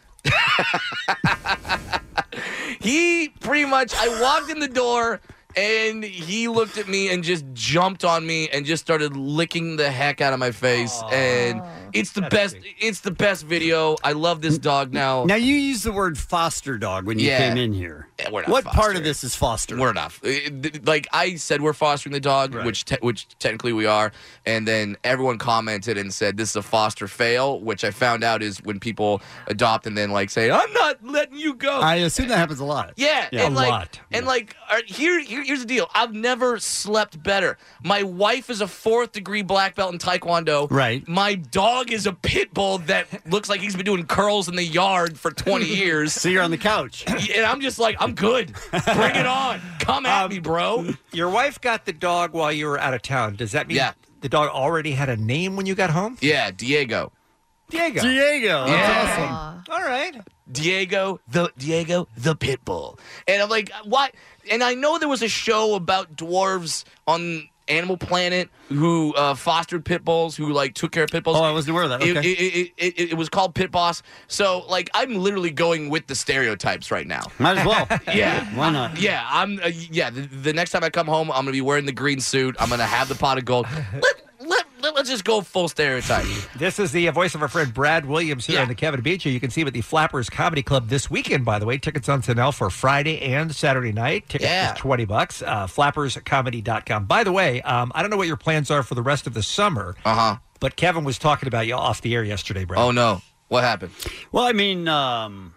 S22: He pretty much, I walked in the door and he looked at me and just jumped on me and just started licking the heck out of my face. And it's the best, it's the best video. I love this dog now.
S10: Now, you used the word foster dog when you
S22: Yeah.
S10: came in here.
S22: Yeah, we're not
S10: what part
S22: fostering.
S10: of this is foster?
S22: We're not. It- Like I said, we're fostering the dog, which te- which technically we are. And then everyone commented and said this is a foster fail, which I found out is when people adopt and then like say, "I'm not letting you go."
S10: I assume that happens a lot.
S22: Yeah,
S10: Yeah.
S22: and
S10: A
S22: like,
S10: lot.
S22: and like, are, here, here, here's the deal. I've never slept better. My wife is a fourth degree black belt in Taekwondo.
S10: Right.
S22: My dog is a pit bull that looks like he's been doing curls in the yard for twenty years.
S10: So you're on the couch,
S22: and I'm just like, I'm good. Bring it on. Come at me, bro.
S11: Your wife got the dog while you were out of town. Does that mean
S22: Yeah.
S11: the dog already had a name when you got home?
S22: Yeah, Diego.
S11: Diego.
S10: Diego. That's
S22: Yeah.
S10: awesome.
S11: All right.
S22: Diego, the Diego, the pit bull. And I'm like, what? And I know there was a show about dwarves on Animal Planet who uh, fostered pit bulls, who like took care of pit bulls.
S10: Oh, I wasn't aware of that.
S22: It-
S10: Okay.
S22: It, it, it, it was called Pit Boss. So like, I'm literally going with the stereotypes right now.
S10: Might as well.
S22: Yeah.
S10: Why not?
S22: Yeah, I'm. Uh, yeah, the, the next time I come home, I'm gonna be wearing the green suit. I'm gonna have the pot of gold. Let, let, let, let's just go full stereotype.
S11: This is the uh, voice of our friend Brad Williams here
S22: Yeah.
S11: on the Kevin Beach Show. You can see him at the Flappers Comedy Club this weekend, by the way. Tickets on sale for Friday and Saturday night. Tickets
S22: Yeah.
S11: is twenty bucks. Uh, flappers comedy dot com. By the way, um, I don't know what your plans are for the rest of the summer,
S22: Uh huh.
S11: but Kevin was talking about you off the air yesterday, Brad.
S22: Oh no, what happened?
S10: Well, I mean, um,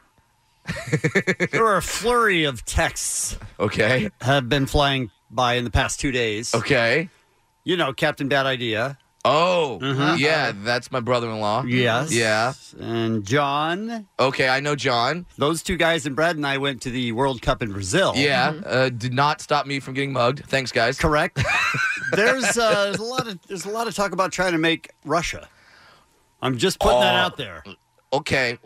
S10: there were a flurry of texts
S22: Okay.
S10: have been flying by in the past two days.
S22: Okay.
S10: You know, Captain Bad Idea.
S22: Oh,
S10: Mhm.
S22: yeah, that's my brother-in-law.
S10: Yes.
S22: Yeah.
S10: And John.
S22: Okay, I know John.
S10: Those two guys and Brad and I went to the World Cup in Brazil.
S22: Yeah, uh, did not stop me from getting mugged. Thanks, guys.
S10: Correct. there's, uh, there's a lot of there's a lot of talk about trying to make Russia. I'm just putting that
S22: Oh.
S10: out there.
S22: Okay.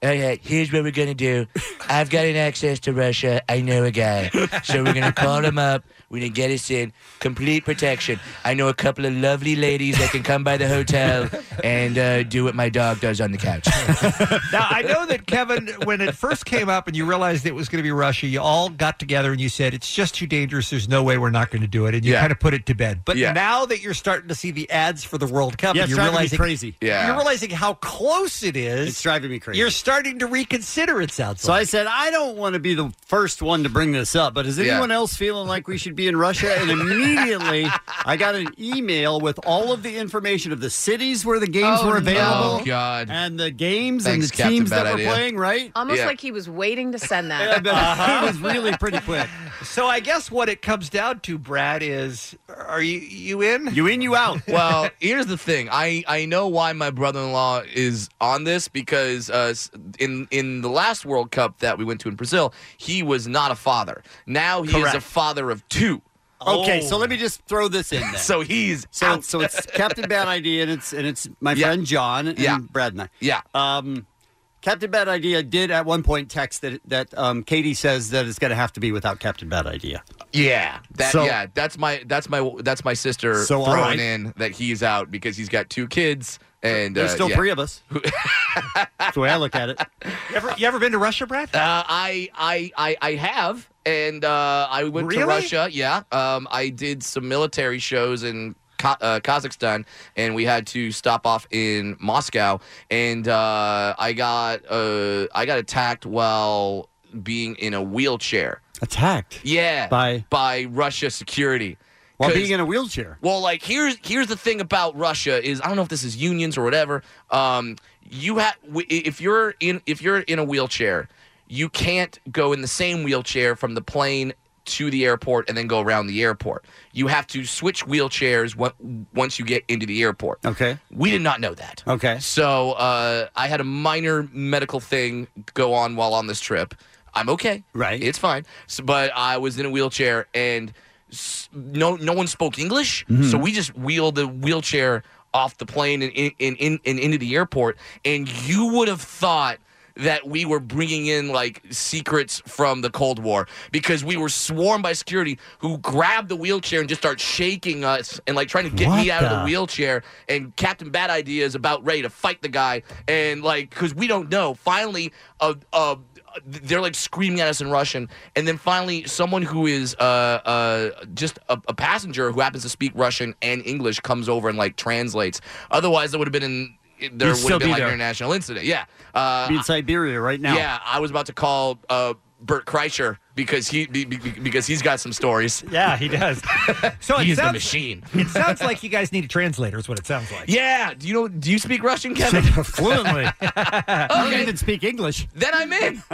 S22: Okay, here's what we're going to do. I've got an access to Russia. I know a guy. So we're going to call him up. We're going to get us in. Complete protection. I know a couple of lovely ladies that can come by the hotel and uh, do what my dog does on the couch.
S11: Now, I know that, Kevin, when it first came up and you realized it was going to be Russia, you all got together and you said, it's just too dangerous. There's no way we're not going to do it. And you
S22: Yeah.
S11: kind of put it to bed. But
S22: Yeah.
S11: now that you're starting to see the ads for the World Cup,
S10: Yeah,
S11: and
S10: it's
S11: you're
S10: driving me
S11: realizing
S10: crazy.
S22: Yeah.
S11: You're realizing how close it is.
S10: It's driving me crazy.
S11: You're starting to reconsider, it sounds
S10: So
S11: like.
S10: I said, I don't want to be the first one to bring this up, but is
S22: Yeah.
S10: anyone else feeling like we should be in Russia? And immediately I got an email with all of the information of the cities where the games
S12: Oh,
S10: were
S12: no.
S10: available.
S22: Oh, God.
S10: And the games
S22: Thanks,
S10: and the
S22: Captain
S10: teams
S22: Bad
S10: that
S22: Idea.
S10: were playing, right?
S12: Almost
S22: Yeah.
S12: like he was waiting to send
S10: Yeah,
S12: that.
S10: but
S11: Uh-huh.
S10: It was really pretty quick.
S11: So I guess what it comes down to, Brad, is are you you in?
S10: You in, you out.
S22: Well, here's the thing. I, I know why my brother-in-law is on this because uh, in in the last World Cup that we went to in Brazil, he was not a father. Now he
S10: Correct.
S22: is a father of two.
S10: Okay, so let me just throw this in there.
S22: So he's
S10: so
S22: out.
S10: so it's Captain Bad Idea, and it's and it's my
S22: Yeah.
S10: friend John and
S22: Yeah.
S10: Brad and I.
S22: Yeah.
S10: Um, Captain Bad Idea did at one point text that that um, Katie says that it's going to have to be without Captain Bad Idea.
S22: Yeah, that
S10: So-
S22: yeah, that's my that's my that's my sister
S10: So, all
S22: throwing
S10: right.
S22: in that he's out because he's got two kids and
S10: There's
S22: uh,
S10: still
S22: yeah.
S10: three of us. That's the way I look at it.
S11: You ever, you ever been to Russia, Brad?
S22: Uh, I, I I I have, and uh, I went to
S11: Really?
S22: Russia. Yeah, um, I did some military shows in Ka- uh, Kazakhstan, and we had to stop off in Moscow, and uh, I got uh, I got attacked while being in a wheelchair.
S10: Attacked?
S22: Yeah,
S10: By?
S22: by Russia security.
S10: While
S22: 'Cause-
S10: being in a wheelchair.
S22: Well, like here's here's the thing about Russia is I don't know if this is unions or whatever. Um, you have if you're in if you're in a wheelchair, you can't go in the same wheelchair from the plane to the airport and then go around the airport. You have to switch wheelchairs w- once you get into the airport.
S10: Okay.
S22: We did not know that.
S10: Okay.
S22: So uh, I had a minor medical thing go on while on this trip. I'm okay.
S10: Right.
S22: It's fine. So, but I was in a wheelchair and s- no no one spoke English,
S10: Mhm.
S22: so we just wheeled the wheelchair off the plane and, in, in, in, and into the airport. And you would have thought that we were bringing in like secrets from the Cold War because we were swarmed by security who grabbed the wheelchair and just start shaking us and like trying to get
S10: What
S22: me out of
S10: the-
S22: the wheelchair. And Captain Bad Idea is about ready to fight the guy. And like, because we don't know. Finally, uh, uh, they're like screaming at us in Russian, and then finally, someone who is uh, uh, just a, a passenger who happens to speak Russian and English comes over and like translates. Otherwise, there would have been in, there
S10: You'd
S22: would
S10: still
S22: have been
S10: be
S22: like
S10: there.
S22: an international incident. Yeah, uh,
S10: Be in Siberia right now.
S22: yeah. I was about to call uh, Bert Kreischer because he be, be- because he's got some stories.
S11: Yeah, he does. So it
S22: He's the
S11: sounds,
S22: machine.
S11: It sounds like you guys need a translator, is what it sounds like.
S22: Yeah. Do you know? Do you speak Russian, Kevin?
S10: Fluently. I don't
S22: Okay.
S10: even speak English.
S22: Then I'm in.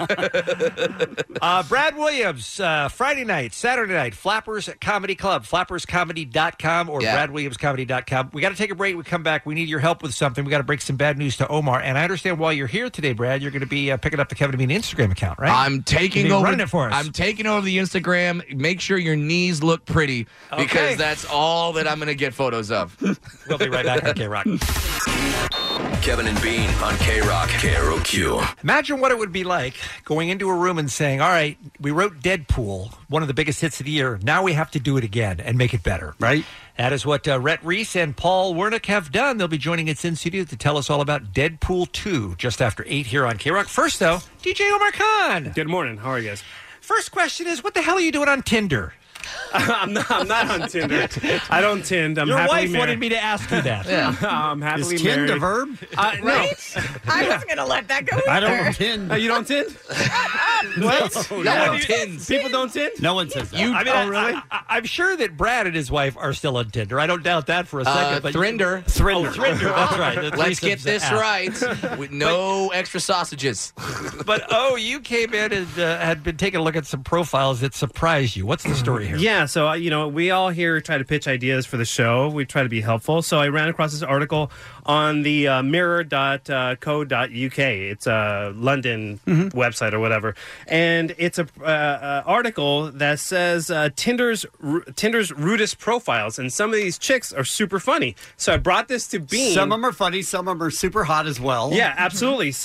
S11: Uh, Brad Williams, uh, Friday night, Saturday night, Flappers Comedy Club, flappers comedy dot com or
S22: Yeah.
S11: brad williams comedy dot com. We got to take a break. We come back. We need your help with something. We got to break some bad news to Omar. And I understand while you're here today, Brad, you're going to be uh, picking up the Kevin and Bean Instagram account, right?
S22: I'm taking
S11: You'll be
S22: over.
S11: running it for us.
S22: I'm taking over the Instagram. Make sure your knees look pretty because
S11: Okay.
S22: that's all that I'm going to get photos of.
S11: We'll be right back on K-Rock.
S6: Kevin and Bean on K-Rock, K R O Q.
S11: Imagine what it would be like going into a room and saying, all right, we wrote Deadpool, one of the biggest hits of the year. Now we have to do it again and make it better.
S10: Right.
S11: That is what uh, Rhett Reese and Paul Wernick have done. They'll be joining us in studio to tell us all about Deadpool two just after eight here on K-Rock. First, though, D J Omar Khan.
S4: Good morning. How are you guys?
S11: First question is, what the hell are you doing on Tinder?
S4: I'm not. I'm not on Tinder. I don't Tind. I'm
S11: Your
S4: happily
S11: wife
S4: married.
S11: wanted me to ask you that.
S4: I'm happily
S10: Is Tind
S4: married.
S10: a verb?
S4: Uh, no.
S12: Right? I was going to let that go.
S10: I
S12: either.
S10: don't Tind.
S4: Uh, you don't Tind?
S10: What?
S4: No,
S22: No
S4: no.
S22: one tins.
S4: People don't Tind?
S10: No one says that.
S11: You, I mean,
S4: Oh,
S11: I,
S4: really?
S11: I, I, I'm sure that Brad and his wife are still on Tinder. I don't doubt that for a second.
S22: Uh,
S11: but
S22: Thrinder.
S11: Thrinder. Oh, Thrinder. That's right. The
S22: Let's get
S11: threesomes
S22: this
S11: app.
S22: right with no extra sausages.
S11: But, oh, you came in and uh, had been taking a look at some profiles that surprised you. What's the story here?
S4: Yeah, so, uh, you know, we all here try to pitch ideas for the show. We try to be helpful. So I ran across this article on the uh, mirror dot co dot U K. It's a London website or whatever. And it's a uh, uh, article that says uh, Tinder's ru- Tinder's rudest profiles. And some of these chicks are super funny. So I brought this to Bean.
S10: Some of them are funny. Some of them are super hot as well.
S4: Yeah, absolutely. So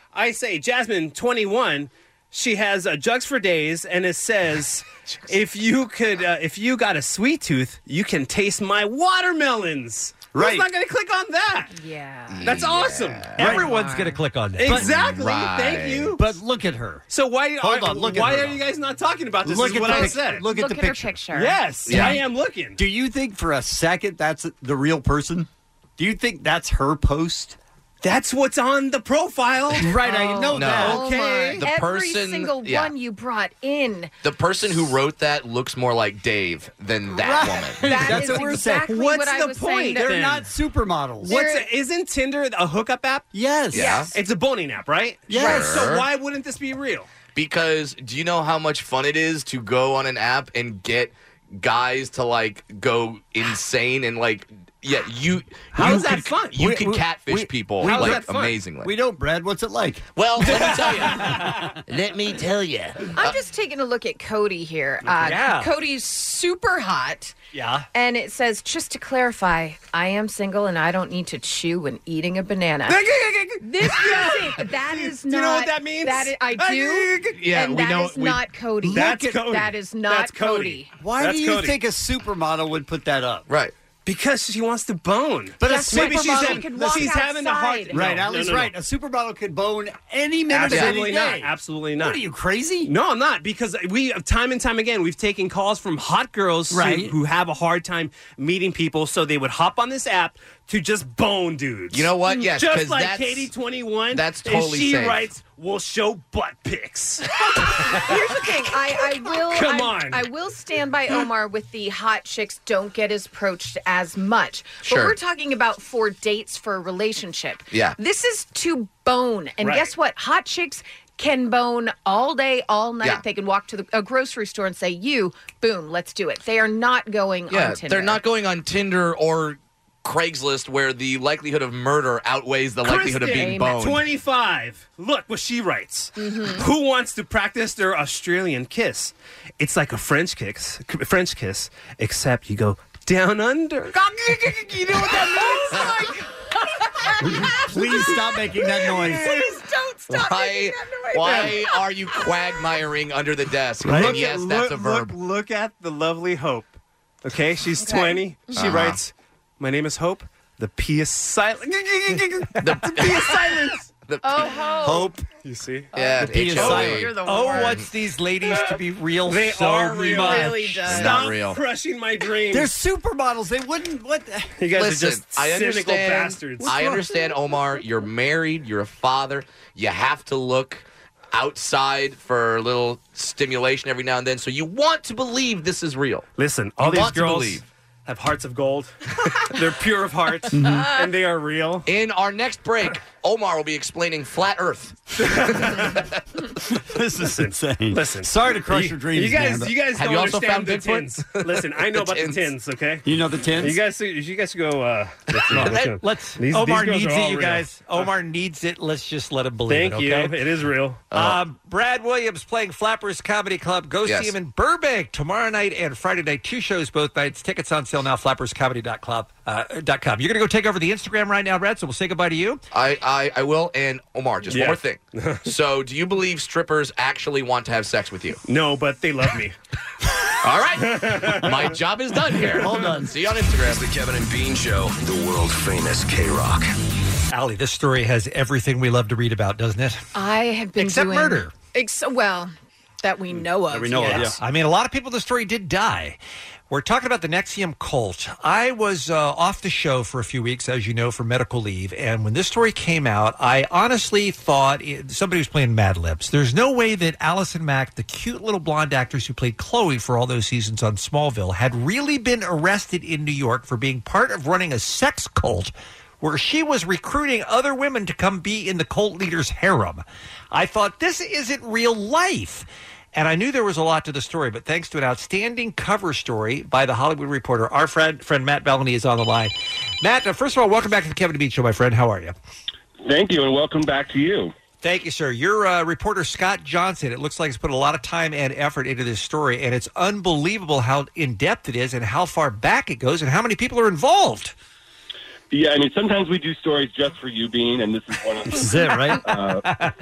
S4: I say Jasmine twenty-one. She has uh, Jugs for Days, and it says, "If you could, uh, if you got a sweet tooth, you can taste my watermelons."
S10: Right.
S4: Who's not going to click on that?
S12: Yeah.
S4: That's awesome.
S3: Everyone's going to click on that.
S4: Exactly.
S10: Right.
S4: Thank you.
S10: But look at her.
S4: So why?
S10: Hold
S4: are,
S10: on, look at
S4: why
S10: her,
S4: are
S10: though.
S4: you guys not talking about this?
S10: Look
S4: This is
S10: at
S4: what
S10: the
S4: I
S10: pic-
S4: said.
S10: Look at
S12: Look
S10: the
S12: at her
S10: picture.
S12: picture.
S4: Yes,
S10: Yeah.
S4: I am looking.
S10: Do you think for a second that's the real person? Do you think that's her post?
S4: That's what's on the profile.
S10: Right, I know
S22: No.
S10: that.
S4: Okay.
S22: The
S12: Every
S22: person-
S12: single
S22: yeah.
S12: one you brought in.
S22: The person who wrote that looks more like Dave than that
S10: Right.
S22: woman.
S12: That
S10: That's
S12: is
S10: what we're
S12: exactly
S10: saying.
S12: what
S4: What's
S12: I
S4: the
S12: was
S4: point?
S12: saying.
S10: They're
S4: Then.
S10: not supermodels.
S4: What's
S12: There-
S4: isn't Tinder a hookup app?
S10: Yes.
S22: Yeah.
S4: It's a boning app, right?
S10: Yes.
S4: So
S22: Sure.
S4: why wouldn't this be real?
S22: Because do you know how much fun it is to go on an app and get guys to like go insane and like yeah you
S4: How
S22: you
S4: is that
S22: could,
S4: fun?
S22: You
S10: We-
S22: can
S10: we-
S22: catfish
S10: we-
S22: people
S4: How is
S22: like
S4: that fun?
S22: amazingly.
S10: We don't, Brad. What's it like?
S22: Well, let me tell you. let me tell you.
S12: I'm just taking a look at Cody here. Uh,
S3: Yeah.
S12: Cody's super hot.
S3: Yeah.
S12: And it says, just to clarify, I am single and I don't need to chew when eating a banana. This music, that is
S4: Do you
S12: not.
S4: know what that means?
S12: That is, I do.
S4: Yeah,
S12: and
S4: we
S12: that
S4: know-
S12: is
S4: we-
S12: not Cody.
S4: That's
S12: Look at-
S4: Cody.
S12: That is not
S4: That's Cody.
S12: Cody.
S10: Why
S4: That's
S10: do you
S4: Cody.
S10: think a supermodel would put that up?
S22: Right.
S4: Because she wants to bone.
S10: But
S12: Guess
S10: a
S12: what,
S4: maybe she's,
S12: supermodel
S4: having,
S12: could walk
S4: she's having a hard
S12: outside.
S10: Right,
S4: No,
S10: Allie's
S4: no, no, no.
S10: right. A supermodel could bone any minute of
S4: Absolutely
S10: any
S4: not.
S10: day.
S4: Absolutely not.
S10: What are you, crazy?
S4: No, I'm not, because we time and time again we've taken calls from hot girls who-
S10: Right.
S4: who, have a hard time meeting people, so they would hop on this app to just bone dudes.
S22: You know what? Yes,
S4: just
S22: 'cause
S4: like
S22: that's-
S4: Katie twenty-one.
S22: that's
S4: and
S22: totally
S4: she
S22: safe.
S4: writes, "We'll show butt pics."
S12: Here's the thing. I, I will.
S4: Come
S12: I,
S4: on.
S12: I will stand by Omar with the hot chicks don't get approached as much.
S22: Sure.
S12: But we're talking about for dates for a relationship.
S22: Yeah.
S12: This is to bone, and
S4: Right.
S12: guess what? Hot chicks can bone all day, all night.
S22: Yeah.
S12: They can walk to the, a grocery store and say, "You, boom, let's do it." They are not going
S22: Yeah,
S12: on Tinder.
S22: they're not going on Tinder or Craigslist where the likelihood of murder outweighs the likelihood of being boned.
S4: twenty-five. Look what she writes. Who wants to practice their Australian kiss? It's like a French kiss, French kiss, except you go down under. You know what that means?
S10: Please stop making that noise.
S12: Please don't stop
S22: Why,
S12: making that noise.
S22: why are you quagmiring under the desk?
S4: Look
S22: And yes,
S4: at-
S22: that's a
S4: look-
S22: verb.
S4: Look, look at the lovely Hope. Okay, she's
S12: Okay.
S4: twenty. She
S22: Uh-huh.
S4: writes, "My name is Hope. The P is silent. the P is silent.
S22: The-
S12: Oh, ho.
S10: Hope.
S4: You see?
S22: yeah,
S10: The P is
S22: H O A.
S10: silent.
S12: You're the
S3: Oh,
S12: worst.
S3: wants these ladies to be real
S4: They
S3: so
S4: are real.
S3: much.
S12: Really does.
S22: Not
S4: Stop
S22: real.
S4: crushing my dreams.
S10: They're supermodels. They wouldn't. What? the-
S4: you guys
S22: Listen,
S4: are just
S22: I
S4: cynical
S22: understand.
S4: bastards.
S22: I understand, Omar. You're married. You're a father. You have to look outside for a little stimulation every now and then. So you want to believe this is real.
S4: Listen, all
S22: You
S4: these
S22: want to
S4: girls
S22: believe.
S4: have hearts of gold. They're pure of heart,
S10: Mm-hmm.
S4: and they are real.
S22: In our next break, Omar will be explaining flat Earth.
S10: This is insane.
S4: Listen,
S10: Sorry to crush
S4: you,
S10: your dreams,
S4: You guys,
S10: man, but-
S4: you guys
S22: Have
S4: don't
S22: you also
S4: understand
S22: found
S4: the
S22: Bigfoot?
S4: tins. Listen, I know
S22: The
S4: about
S22: tins.
S4: the tins. Okay,
S10: You know the tins?
S4: you guys, you guys go. Uh, listen, listen.
S3: Let's.
S4: These-
S3: Omar
S4: these girls
S3: needs
S4: are
S3: it,
S4: all
S3: you
S4: real.
S3: guys. Omar needs it. Let's just let him believe
S4: Thank
S3: it.
S4: you.
S3: Okay?
S4: It is real.
S3: Um, Brad Williams playing Flappers Comedy Club. Go
S22: Yes.
S3: see him in Burbank tomorrow night and Friday night. Two shows both nights. Tickets on sale now. Flappers Comedy dot com. Uh, dot com. You're going to go take over the Instagram right now, Brad. So we'll say goodbye to you.
S22: I, I, I will. And Omar, just
S4: Yeah.
S22: one more thing. So, do you believe strippers actually want to have sex with you?
S4: No, but they love me.
S22: All right. My job is done here.
S10: Hold on.
S22: See you on Instagram.
S6: The Kevin and Bean Show, the world famous K-Rock.
S3: Allie, this story has everything we love to read about, doesn't it?
S12: I have been
S3: Except
S12: doing
S3: murder.
S12: Ex- well, that we know of.
S10: we know of,
S12: yes.
S3: I mean, a lot of people in the story did die. We're talking about the Nexium cult. I was uh, off the show for a few weeks, as you know, for medical leave. And when this story came out, I honestly thought it, somebody was playing Mad Libs. There's no way that Allison Mack, the cute little blonde actress who played Chloe for all those seasons on Smallville, had really been arrested in New York for being part of running a sex cult where she was recruiting other women to come be in the cult leader's harem. I thought, this isn't real life. And I knew there was a lot to the story, but thanks to an outstanding cover story by The Hollywood Reporter, our friend, friend Matt Bellamy is on the line. Matt, uh, first of all, welcome back to the Kevin and Bean Show, my friend. How are you?
S21: Thank you, and welcome back to you.
S3: Thank you, sir. Your uh, reporter, Scott Johnson, it looks like he's put a lot of time and effort into this story, and it's unbelievable how in-depth it is and how far back it goes and how many people are involved.
S5: Yeah, I mean, sometimes we do stories just for you, Bean, and this is one of them.
S3: This is it, right?
S5: Uh,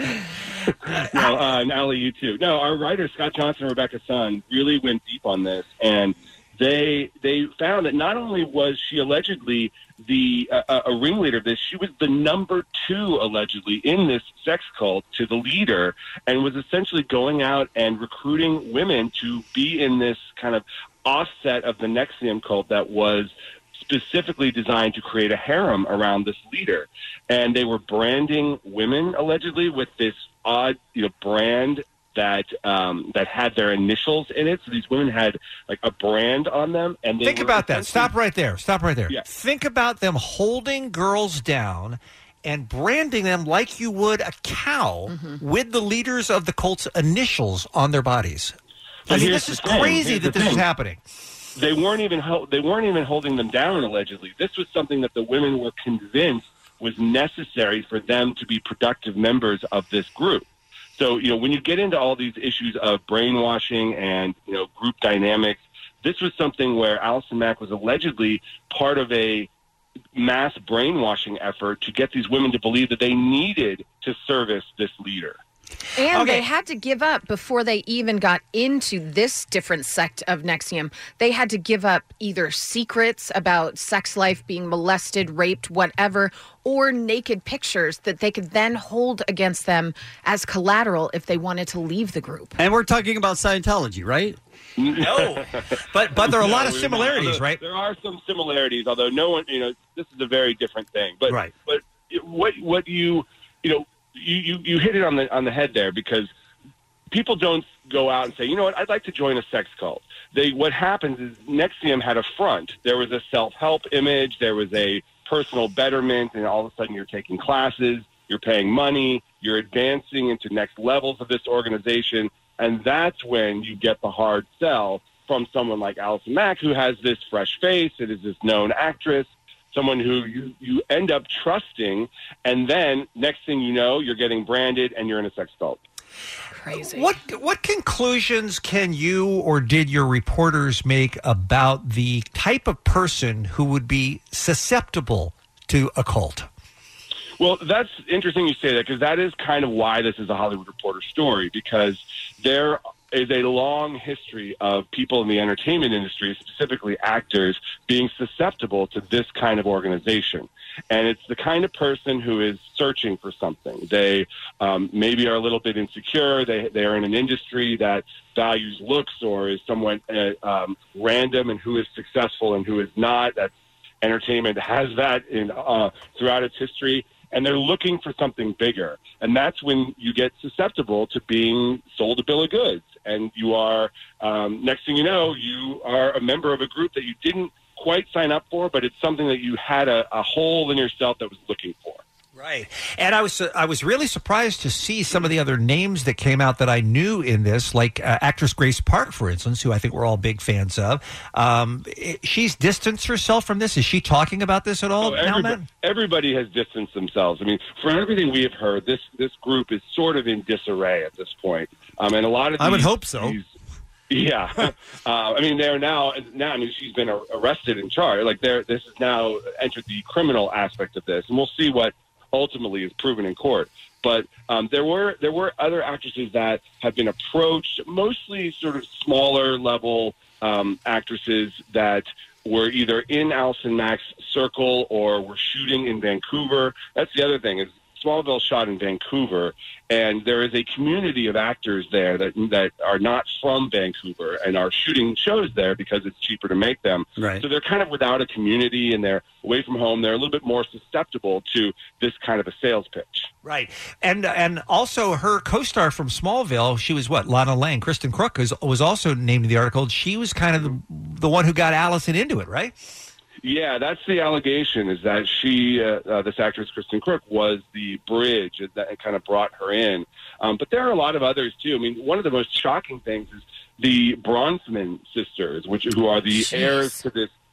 S5: no, uh, and Allie, you too. No, our writers, Scott Johnson and Rebecca Sun, really went deep on this, and they they found that not only was she allegedly the uh, a ringleader of this, she was the number two, allegedly, in this sex cult to the leader, and was essentially going out and recruiting women to be in this kind of offset of the N X I V M cult that was specifically designed to create a harem around this leader. And they were branding women, allegedly, with this odd, you know, brand that um, that had their initials in it. So these women had like a brand on them. And they
S3: Think
S5: were
S3: about that. Stop right there. Stop right there.
S5: Yeah.
S3: Think about them holding girls down and branding them like you would a cow
S5: Mm-hmm.
S3: with the leaders of the cult's initials on their bodies. I
S5: But
S3: mean,
S5: here's
S3: this is
S5: the thing.
S3: crazy
S5: Here's
S3: that
S5: the
S3: this is
S5: thing.
S3: happening.
S5: They weren't even hel- they weren't even holding them down, allegedly. This was something that the women were convinced was necessary for them to be productive members of this group. So, you know, when you get into all these issues of brainwashing and, you know, group dynamics, this was something where Allison Mack was allegedly part of a mass brainwashing effort to get these women to believe that they needed to service this leader.
S12: And
S3: Okay.
S12: they had to give up before they even got into this different sect of N X I V M. They had to give up either secrets about sex life, being molested, raped, whatever, or naked pictures that they could then hold against them as collateral if they wanted to leave the group.
S10: And we're talking about Scientology, right?
S3: No, but but there are a lot
S5: No,
S3: of
S5: we're
S3: similarities,
S5: not. Although
S3: right?
S5: There are some similarities, although no one, you know, this is a very different thing. But
S3: Right.
S5: but what what you you know you, you, you hit it on the on the head there, because people don't go out and say, you know what, I'd like to join a sex cult. They what happens is N X I V M had a front. There was a self-help image, there was a personal betterment, and all of a sudden you're taking classes, you're paying money, you're advancing into next levels of this organization, and that's when you get the hard sell from someone like Allison Mack, who has this fresh face, it is this known actress, someone who you, you end up trusting, and then next thing you know, you're getting branded and you're in a sex cult.
S12: Crazy.
S3: What what conclusions can you or did your reporters make about the type of person who would be susceptible to a cult?
S5: Well, that's interesting you say that, because that is kind of why this is a Hollywood Reporter story, because there is a long history of people in the entertainment industry, specifically actors, being susceptible to this kind of organization. And it's the kind of person who is searching for something. They um, maybe are a little bit insecure. They, they are in an industry that values looks or is somewhat uh, um, random, and who is successful and who is not. That's entertainment has that in uh, throughout its history. And they're looking for something bigger. And that's when you get susceptible to being sold a bill of goods. And you are, um, next thing you know, you are a member of a group that you didn't quite sign up for, but it's something that you had a, a hole in yourself that was looking for.
S3: Right. And I was uh, I was really surprised to see some of the other names that came out that I knew in this, like uh, actress Grace Park, for instance, who I think we're all big fans of. Um, it, she's distanced herself from this. Is she talking about this at all
S5: Oh,
S3: now,
S5: everybody,
S3: Matt?
S5: everybody has distanced themselves. I mean, for everything we have heard, this this group is sort of in disarray at this point. Um, and a lot of
S10: I would
S5: these-
S10: hope so.
S5: these- yeah, uh, I mean, they're now now. I mean, she's been ar- arrested and charged. Like, they're this has now entered the criminal aspect of this, and we'll see what ultimately is proven in court. But um, there were there were other actresses that have been approached, mostly sort of smaller level um, actresses that were either in Allison Mack's circle or were shooting in Vancouver. That's the other thing, is Smallville shot in Vancouver, and there is a community of actors there that that are not from Vancouver and are shooting shows there because it's cheaper to make them.
S10: Right.
S5: So they're kind of without a community, and they're away from home. They're a little bit more susceptible to this kind of a sales pitch.
S3: Right. And and also her co-star from Smallville, she was what, Lana Lang, Kristen Crook, was, was also named in the article. She was kind of the, the one who got Allison into it, right?
S5: Yeah, that's the allegation, is that she, uh, uh, this actress Kristen Crook, was the bridge that kind of brought her in. Um, but there are a lot of others, too. I mean, one of the most shocking things is the Bronfman sisters, which who are the
S12: Jeez.
S5: heirs to this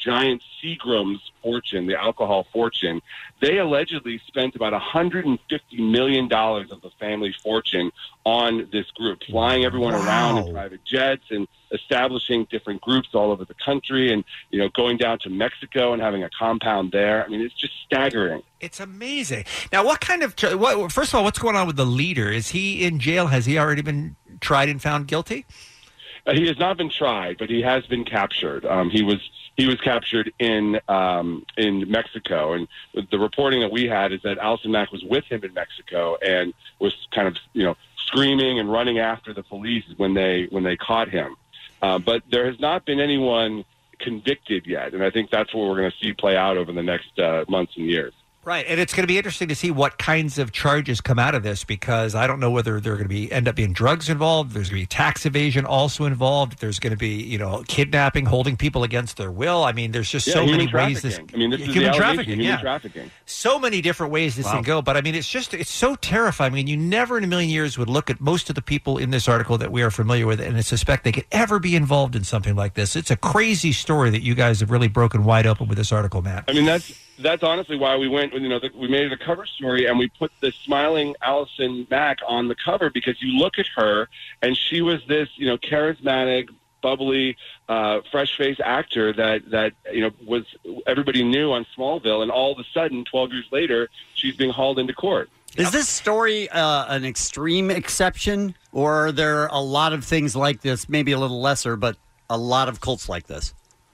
S5: giant Seagram's fortune, the alcohol fortune. They allegedly spent about one hundred fifty million dollars of the family's fortune on this group, flying everyone
S10: Wow.
S5: around in private jets and establishing different groups all over the country, and you know, going down to Mexico and having a compound there. I mean, it's just staggering.
S3: It's amazing. Now, what kind of what, first of all, what's going on with the leader? Is he in jail? Has he already been tried and found guilty?
S5: Uh, he has not been tried, but he has been captured. Um, he was he was captured in um, in Mexico, and the reporting that we had is that Allison Mack was with him in Mexico and was kind of you know screaming and running after the police when they when they caught him. Uh, but there has not been anyone convicted yet, and I think that's what we're going to see play out over the next uh, months and years.
S3: Right, and it's going to be interesting to see what kinds of charges come out of this, because I don't know whether there are going to be end up being drugs involved. There's going to be tax evasion also involved. There's going to be you know kidnapping, holding people against their will. I mean, there's just
S5: Yeah,
S3: so
S5: human
S3: many ways this
S5: trafficking. I mean, this is the
S3: human
S5: allegation,
S3: trafficking,
S5: human
S3: yeah.
S5: trafficking.
S3: So many different ways this
S5: Wow.
S3: can go, but I mean, it's just it's so terrifying. I mean, you never in a million years would look at most of the people in this article that we are familiar with and suspect they could ever be involved in something like this. It's a crazy story that you guys have really broken wide open with this article, Matt.
S5: I mean, that's that's honestly why we went. You know, the, we made it a cover story, and we put the smiling Allison Mack on the cover because you look at her, and she was this, you know, charismatic, bubbly, uh, fresh-faced actor that that you know was everybody knew on Smallville, and all of a sudden, twelve years later, she's being hauled into court.
S10: Is this story uh, an extreme exception, or are there a lot of things like this, maybe a little lesser, but a lot of cults like this?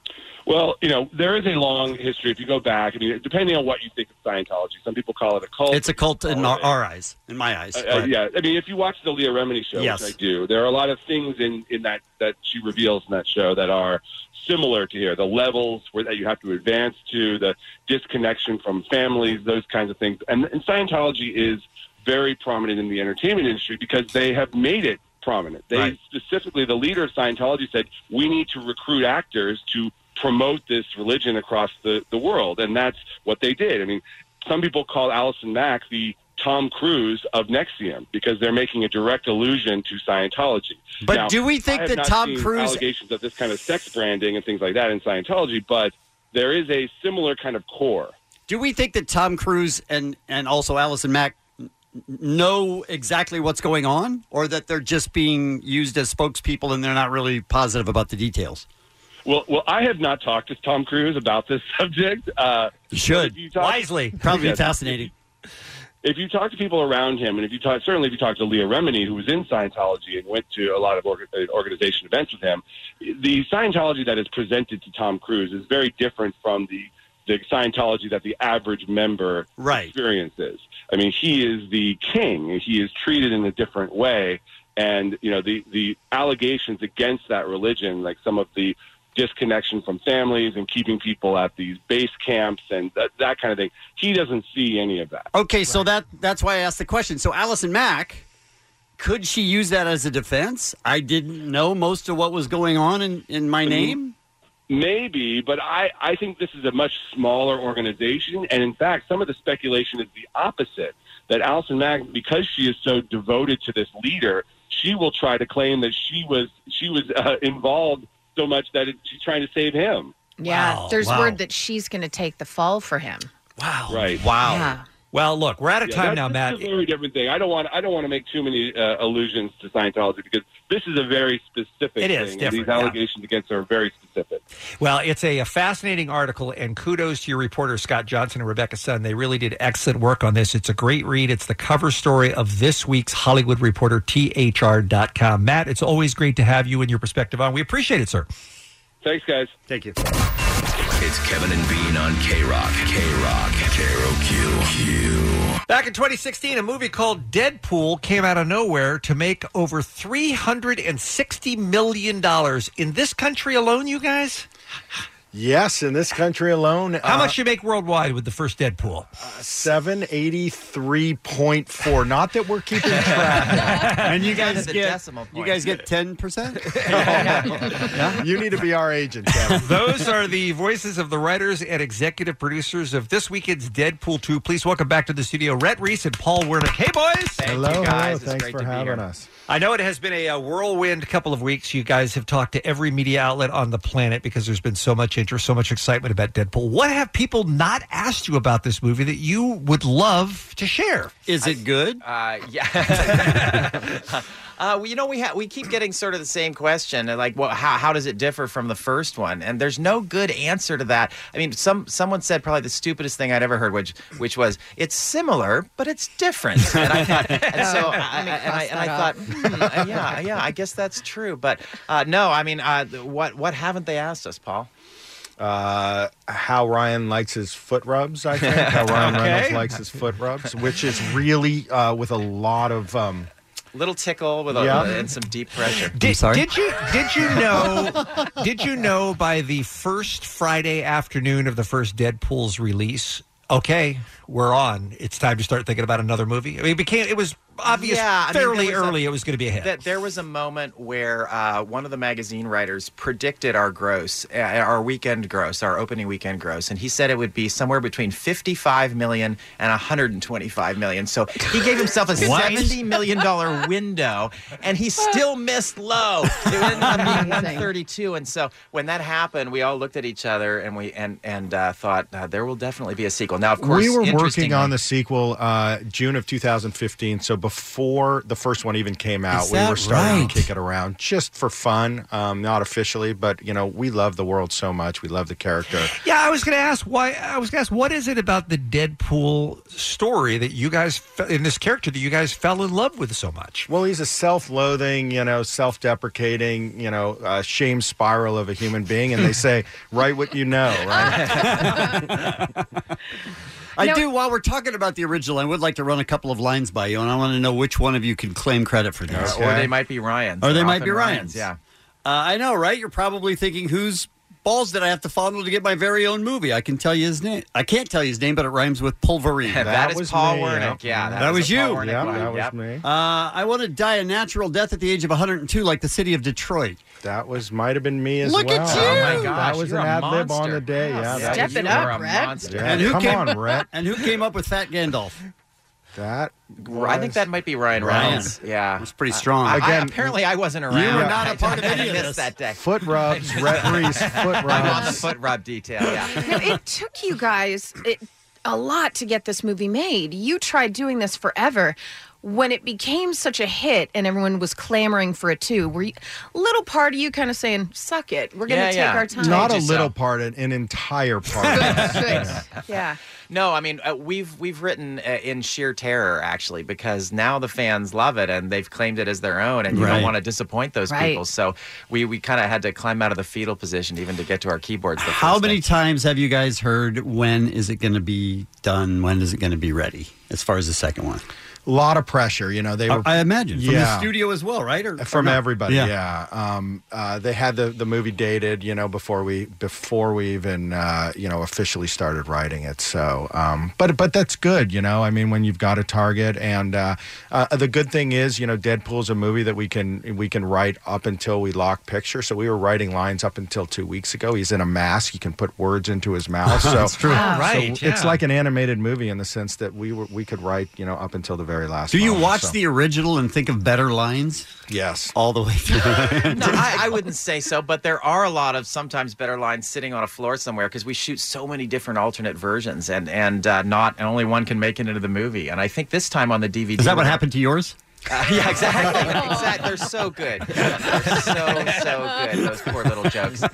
S5: Well, you know, there is a long history. If you go back, I mean, depending on what you think of Scientology, some people call it a cult.
S10: It's a cult in our, our eyes, in my eyes.
S5: Uh,
S10: Go
S5: uh,
S10: ahead.
S5: yeah, I mean, if you watch the Leah Remini show,
S10: Yes.
S5: which I do, there are a lot of things in, in that that she reveals in that show that are similar to here. The levels where that you have to advance to, the disconnection from families, those kinds of things. And, and Scientology is very prominent in the entertainment industry because they have made it prominent. They
S10: Right.
S5: specifically, the leader of Scientology said, we need to recruit actors to promote this religion across the, the world. And that's what they did. I mean, some people call Allison Mack the Tom Cruise of N X I V M because they're making a direct allusion to Scientology.
S10: But
S5: Now,
S10: do we think
S5: I have
S10: that
S5: not
S10: Tom
S5: seen
S10: Cruise-
S5: allegations of this kind of sex branding and things like that in Scientology, but there is a similar kind of core.
S10: Do we think that Tom Cruise and, and also Allison Mack n- know exactly what's going on, or that they're just being used as spokespeople and they're not really positive about the details?
S5: Well, well, I have not talked to Tom Cruise about this subject. Uh,
S10: You should.
S5: if you talk-
S10: Wisely. Probably
S5: Yes.
S10: fascinating.
S5: If you talk to people around him, and if you talk, certainly if you talk to Leah Remini, who was in Scientology and went to a lot of orga- uh, organization events with him, the Scientology that is presented to Tom Cruise is very different from the the Scientology that the average member
S10: right.
S5: experiences. I mean, he is the king. He is treated in a different way, and you know the the allegations against that religion, like some of the disconnection from families and keeping people at these base camps and that, that kind of thing. He doesn't see any of that.
S10: Okay, so that that's why I asked the question. So Allison Mack, could she use that as a defense? I didn't know most of what was going on in, in my name.
S5: Maybe, but I, I think this is a much smaller organization. And in fact, some of the speculation is the opposite, that Allison Mack, because she is so devoted to this leader, she will try to claim that she was she was uh, involved so much that it, she's trying to save him.
S12: Yeah,
S3: Wow,
S12: there's
S3: wow.
S12: word that she's going to take the fall for him.
S3: Wow.
S5: Right.
S3: Wow.
S12: Yeah.
S3: Well, look, we're out of
S5: Yeah,
S3: time
S5: that-
S3: now,
S5: this
S3: Matt.
S5: is a very different thing. I don't want. I don't want to make too many uh, allusions to Scientology because this is a very specific
S3: It
S5: thing.
S3: is
S5: and
S3: different,
S5: These
S3: yeah.
S5: allegations against her are very specific.
S3: Well, it's a, a fascinating article, and kudos to your reporters, Scott Johnson and Rebecca Sun. They really did excellent work on this. It's a great read. It's the cover story of this week's Hollywood Reporter, T H R dot com. Matt, it's always great to have you and your perspective on. We appreciate it, sir.
S5: Thanks, guys.
S3: Thank you.
S6: It's Kevin and Bean on K-Rock. K-Rock. K R O Q. Q.
S3: Back in twenty sixteen, a movie called Deadpool came out of nowhere to make over three hundred sixty million dollars in this country alone, you guys?
S8: Yes, in this country alone.
S3: How
S8: uh,
S3: much you make worldwide with the first Deadpool?
S8: seven eighty-three point four. Not that we're keeping track.
S10: And you
S8: Down
S10: guys
S8: to the
S10: get
S8: decimal
S10: you
S8: point.
S10: guys get ten percent.
S8: You need to be our agent, Kevin.
S3: Those are the voices of the writers and executive producers of this weekend's Deadpool two. Please welcome back to the studio Rhett Reese and Paul Wernick. Hey, boys.
S8: hello, hello. Thanks for having us.
S3: I know it has been a, uh whirlwind couple of weeks. You guys have talked to every media outlet on the planet because there's been so much interest, so much excitement about Deadpool. What have people not asked you about this movie that you would love to share?
S10: Is it good?
S13: Uh, yeah. Uh, well, you know, we ha- we keep getting sort of the same question, like, well, how how does it differ from the first one? And there's no good answer to that. I mean, some someone said probably the stupidest thing I'd ever heard, which which was it's similar, but it's different. And I thought, and so I, I, and I, and I thought, hmm, uh, yeah, yeah, I guess that's true. But uh, no, I mean, uh, what what haven't they asked us, Paul?
S8: Uh, how Ryan likes his foot rubs, I think. How Ryan
S13: Okay.
S8: Reynolds likes his foot rubs, which is really uh, with a lot of. Um,
S13: Little tickle with a,
S8: Yeah.
S13: and some deep pressure.
S3: Did, did you did you know did you know by the first Friday afternoon of the first Deadpool's release? Okay, we're on. It's time to start thinking about another movie. I mean, it became it was obvious
S13: Yeah, I mean,
S3: fairly
S13: there was a-
S3: early. it was going to be a hit.
S13: That there was a moment where uh, one of the magazine writers predicted our gross, uh, our weekend gross, our opening weekend gross, and he said it would be somewhere between fifty-five million and one hundred twenty-five million. So he gave himself a
S7: What?
S13: seventy million dollar window, and he still missed low. It ended up being one thirty-two, and so when that happened, we all looked at each other and we and and uh, thought uh, there will definitely be a sequel. Now, of course,
S8: we were working
S13: interestingly-
S8: on the sequel uh, June of two thousand fifteen, so before the first one even came out,
S13: Is
S8: we
S13: that
S8: were starting
S13: right?
S8: to kick it around just for fun, um, not officially, but you know, we love the world so much. We love the character.
S3: Yeah, I was going to ask why. I was going to ask what is it about the Deadpool story that you guys fe- in this character that you guys fell in love with so much?
S8: Well, he's a self-loathing, you know, self-deprecating, you know, uh, shame spiral of a human being, and they say, "Write what you know," right?
S10: I
S8: No.
S10: do. While we're talking about the original, I would like to run a couple of lines by you, and I want to know which one of you can claim credit for these.
S13: Or they might be Ryan's.
S10: Or they
S13: They're
S10: might
S13: often
S10: be Ryan's.
S13: Yeah.
S10: Uh, I know, right? You're probably thinking, whose balls did I have to fondle to get my very own movie? I can tell you his name. I can't tell you his name, but it rhymes with pulverine.
S13: That That is was Paul me, Wernick. yeah. Yeah,
S10: that,
S13: that
S10: was,
S13: was a
S10: you.
S13: Paul Wernick Yeah, line. that was Yep.
S8: me.
S10: Uh, I want to die a natural death at the age of one hundred two, like the city of Detroit.
S8: That was might have been me as
S10: Look
S8: well.
S10: at you! Oh, my
S8: that
S10: gosh,
S8: was
S10: you're
S8: an
S10: a
S8: ad lib on
S10: monster.
S8: the day. Yeah, that
S10: Step
S8: was
S10: it
S8: you.
S10: up,
S8: You're a
S10: Brett.
S8: monster.
S10: And who
S8: Come
S10: came
S8: on, Rhett.
S10: And who came up with Fat Gandalf?
S8: That
S13: I think that might be Ryan
S10: Ryan.
S13: Reynolds. Yeah,
S10: That's pretty strong.
S13: I, I-
S8: Again,
S13: apparently, I wasn't around.
S10: You were not a
S13: I-
S10: part of
S13: I
S10: any of
S13: missed
S10: this.
S13: that day.
S8: Foot rubs, Rhett Reese, foot
S13: I'm on the
S8: rubs.
S13: foot rub detail. Yeah.
S12: Now, it took you guys it, a lot to get this movie made. You tried doing this forever. When it became such a hit and everyone was clamoring for it too, were you, little part of you kind of saying, suck it, we're going to take our time?
S8: Not a
S13: Just
S8: little
S13: so.
S8: part, an, an entire part.
S12: Good. Yeah.
S13: No, I mean uh, we've we've written uh, in sheer terror actually because now the fans love it and they've claimed it as their own and you
S10: Right.
S13: don't want to disappoint those
S12: Right.
S13: people. So we we kind of had to climb out of the fetal position even to get to our keyboards. The
S10: How
S13: first
S10: many
S13: day.
S10: times have you guys heard, when is it going to be done? When is it going to be ready? As far as the second one.
S8: A lot of pressure, you know. They were,
S10: I imagine. From
S8: yeah.
S10: the studio as well, right? Or,
S8: From
S10: or not?
S8: everybody, yeah. Um, uh, they had the, the movie dated, you know, before we before we even uh, you know officially started writing it. So, um, but but that's good, you know. I mean, when you've got a target, and uh, uh, the good thing is, you know, Deadpool's a movie that we can we can write up until we lock picture. So we were writing lines up until two weeks ago. He's in a mask; you can put words into his mouth. So
S10: That's true.
S3: Wow.
S8: so
S3: Right,
S8: It's
S3: yeah.
S8: like an animated movie in the sense that we were we could write, you know, up until the very last.
S10: Do you
S8: moment,
S10: watch
S8: so.
S10: the original and think of better lines?
S8: Yes.
S10: All the way through.
S13: No, I, I wouldn't say so, but there are a lot of sometimes better lines sitting on a floor somewhere because we shoot so many different alternate versions, and and uh, not and only one can make it into the movie. And I think this time on the D V D,
S10: Is that what
S13: we're-
S10: happened to yours?
S13: Uh, yeah, exactly. exactly. They're so good. They're so so good. Those poor little jokes.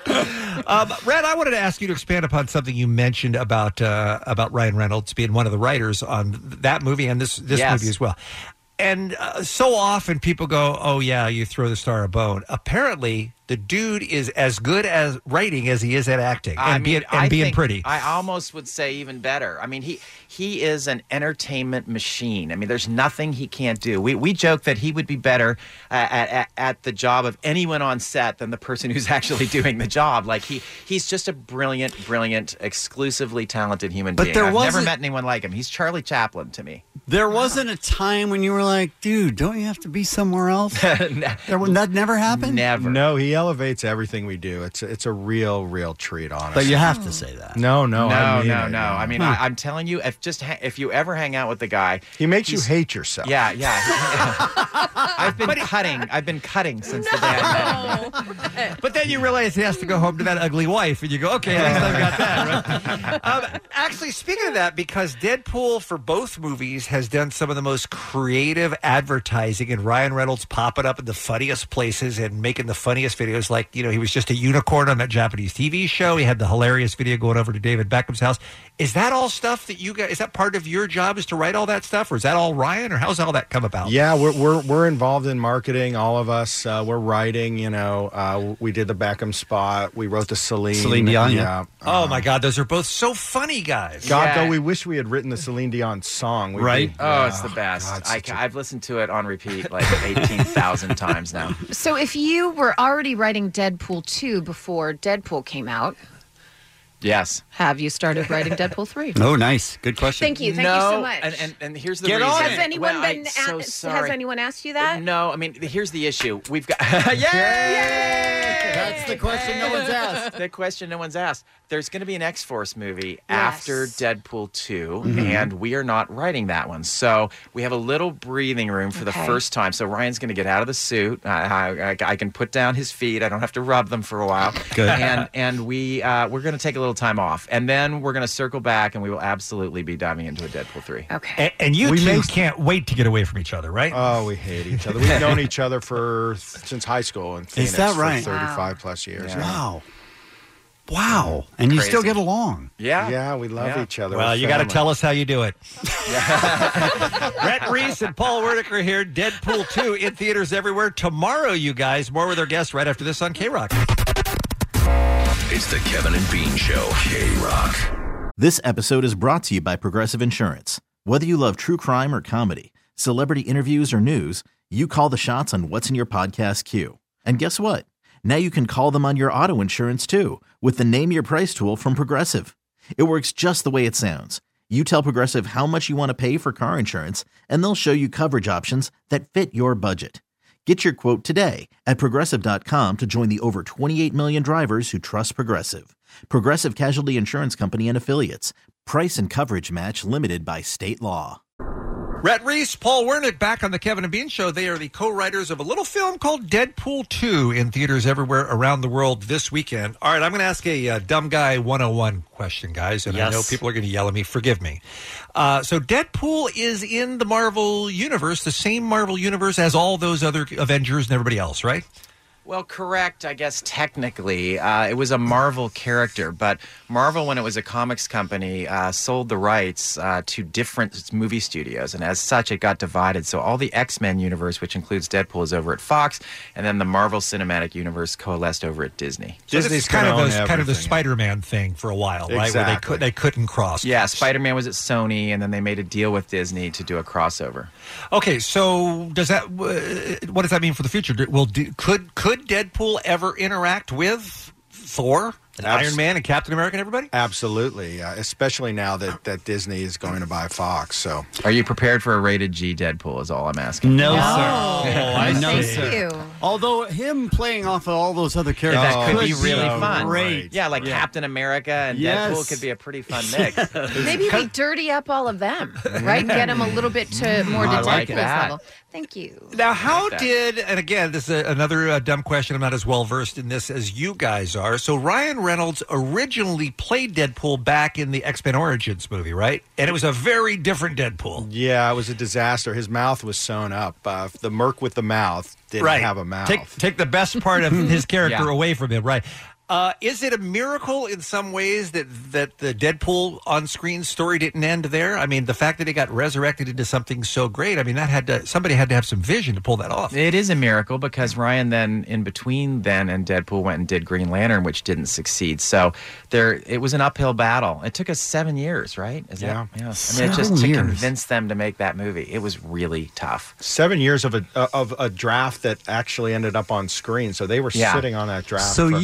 S3: Um, Red, I wanted to ask you to expand upon something you mentioned about uh, about Ryan Reynolds being one of the writers on that movie and this this
S13: Yes.
S3: movie as well. And uh, so often people go, "Oh yeah, you throw the star a bone." Apparently, the dude is as good at writing as he is at acting and
S13: I mean,
S3: being and
S13: I
S3: being
S13: think-
S3: pretty.
S13: I almost would say even better. I mean, he he is an entertainment machine. I mean, there's nothing he can't do. We we joke that he would be better uh, at, at at the job of anyone on set than the person who's actually doing the job. Like he he's just a brilliant, brilliant, exclusively talented human
S10: But
S13: being.
S10: there
S13: I've never
S10: wasn't-
S13: met anyone like him. He's Charlie Chaplin to me.
S10: There wasn't a time when you were like, dude, don't you have to be somewhere else? There, was- that never happened?
S13: Never.
S8: No, he he elevates everything we do. It's it's a real, real treat, honestly.
S10: But you have to say that.
S8: No, no,
S13: no,
S8: I mean
S13: no,
S8: it,
S13: no. I mean, I, I'm telling you, if just ha- if you ever hang out with the guy,
S8: he makes you
S13: he's-
S8: hate yourself.
S13: Yeah, yeah. I've been cutting. I've been cutting since the day I met him.
S3: But then you realize he has to go home to that ugly wife, and you go, okay, at least I've got that, right? Um, actually, speaking of that, because Deadpool for both movies has done some of the most creative advertising, and Ryan Reynolds popping up in the funniest places and making the funniest videos. Like, you know, he was just a unicorn on that Japanese T V show. He had the hilarious video going over to David Beckham's house. Is that all stuff that you guys, is that part of your job, is to write all that stuff, or is that all Ryan, or how's all that come about?
S8: Yeah, we're we're we're involved in marketing. All of us, uh, we're writing. You know, uh, we did the Beckham spot. We wrote the Celine.
S10: Celine Dion, yeah.
S3: Oh my God, those are both so funny, guys.
S8: God,
S13: Yeah.
S8: though, we wish we had written the Celine Dion song. We'd
S3: Right?
S8: be-
S13: Oh,
S8: yeah.
S13: it's the best.
S8: God,
S13: I,
S8: such a-
S13: I've listened to it on repeat like eighteen thousand times now.
S12: So if you were already writing Deadpool two before Deadpool came out,
S13: Yes.
S12: have you started writing Deadpool three?
S10: Oh, nice. Good question.
S12: Thank you. Thank
S13: no,
S12: you so much.
S13: And, and, and here's the
S10: Get
S13: reason.
S10: on
S12: Has anyone
S13: Well,
S12: been
S13: I'm so
S12: a- has
S13: sorry.
S12: anyone asked you that?
S13: No, I mean, here's the issue. We've got.
S10: That's the question no one's asked.
S13: The question no one's asked. There's going to be an X-Force movie
S12: Yes.
S13: after Deadpool two,
S10: Mm-hmm.
S13: and we are not writing that one. So we have a little breathing room for
S12: Okay.
S13: the first time. So Ryan's going to get out of the suit. I, I, I can put down his feet. I don't have to rub them for a while.
S10: Good.
S13: And and we uh, we're going to take a little time off, and then we're going to circle back, and we will absolutely be diving into a Deadpool three.
S12: Okay.
S3: And, and you
S8: We
S3: two
S8: may-
S3: can't wait to get away from each other, right?
S8: Oh, we hate each other. We've known each other for since high school in Phoenix
S10: that right?
S8: for thirty-five plus years.
S13: Yeah.
S10: Wow. Wow. And you
S13: Crazy.
S10: still get along.
S13: Yeah.
S8: Yeah, we love
S13: Yeah.
S8: each other.
S3: Well,
S8: We're
S3: you got to
S8: family.
S3: tell us how you do it. Rhett Reese and Paul Wernicker here. Deadpool two in theaters everywhere tomorrow, you guys. More with our guests right after this on K-Rock.
S6: It's the Kevin and Bean Show. K-Rock.
S14: This episode is brought to you by Progressive Insurance. Whether you love true crime or comedy, celebrity interviews or news, you call the shots on what's in your podcast queue. And guess what? Now you can call them on your auto insurance too with the Name Your Price tool from Progressive. It works just the way it sounds. You tell Progressive how much you want to pay for car insurance, and they'll show you coverage options that fit your budget. Get your quote today at Progressive dot com to join the over twenty-eight million drivers who trust Progressive. Progressive Casualty Insurance Company and Affiliates. Price and coverage match limited by state law.
S3: Rhett Reese, Paul Wernick back on the Kevin and Bean Show. They are the co-writers of a little film called Deadpool two in theaters everywhere around the world this weekend. All right, I'm going to ask a uh, dumb guy one oh one question, guys, and I
S10: Yes.
S3: know people are going to yell at me. Forgive me. Uh, so Deadpool is in the Marvel Universe, the same Marvel Universe as all those other Avengers and everybody else, right?
S13: Well, correct, I guess, technically. Uh, it was a Marvel character, but Marvel, when it was a comics company, uh, sold the rights uh, to different movie studios, and as such, it got divided. So all the X-Men universe, which includes Deadpool, is over at Fox, and then the Marvel Cinematic Universe coalesced over at Disney.
S3: So this
S8: Disney's
S3: is kind of,
S8: gonna
S3: those,
S8: own
S3: kind of the
S8: everything.
S3: Spider-Man thing for a while, right? Where they,
S8: Exactly.
S3: could, they couldn't cross.
S13: Yeah, Spider-Man was at Sony, and then they made a deal with Disney to do a crossover.
S3: Okay, so does that uh, what does that mean for the future? Do- Will do, could could Deadpool ever interact with Thor and
S8: Abs-
S3: Iron Man and Captain America and everybody?
S8: Absolutely, uh, especially now that, that Disney is going to buy Fox. So,
S13: Are you prepared for a rated G Deadpool is all I'm asking.
S10: No,
S12: No.
S10: sir.
S3: I
S10: no,
S12: Thank
S10: sir.
S12: you.
S10: Although him playing off of all those other characters
S13: That could
S8: Oh,
S13: be really
S8: so
S13: fun.
S10: great.
S13: Yeah, like
S10: Yeah.
S13: Captain America and
S10: Yes.
S13: Deadpool could be a pretty fun mix.
S12: Maybe we dirty up all of them, right? Get them a little bit to more
S13: I
S12: Detectives
S13: like that.
S12: level. Thank you.
S3: Now, how
S13: that.
S3: did, and again, this is a, another uh, dumb question. I'm not as well versed in this as you guys are. So, Ryan Reynolds originally played Deadpool back in the X-Men Origins movie, right? And it was a very different Deadpool.
S8: yeah, it was a disaster. His mouth was sewn up. Uh, the merc with the mouth didn't
S3: right.
S8: have a mouth.
S3: Take, take the best part of his character
S13: Yeah.
S3: away from him, right? Uh, is it a miracle in some ways that, that the Deadpool on-screen story didn't end there? I mean, the fact that it got resurrected into something so great, I mean, that had to, somebody had to have some vision to pull that off.
S13: It is a miracle because Ryan then, in between then and Deadpool, went and did Green Lantern, which didn't succeed. So there, it was an uphill battle. It took us seven years, right? Is
S8: Yeah.
S13: That, yes. I mean, it just
S10: Seven
S13: to
S10: years.
S13: convince them to make that movie. It was really tough.
S8: Seven years of a uh, of a draft that actually ended up on screen. So they were
S13: Yeah.
S8: sitting on that draft.
S10: So
S8: for-
S10: you, so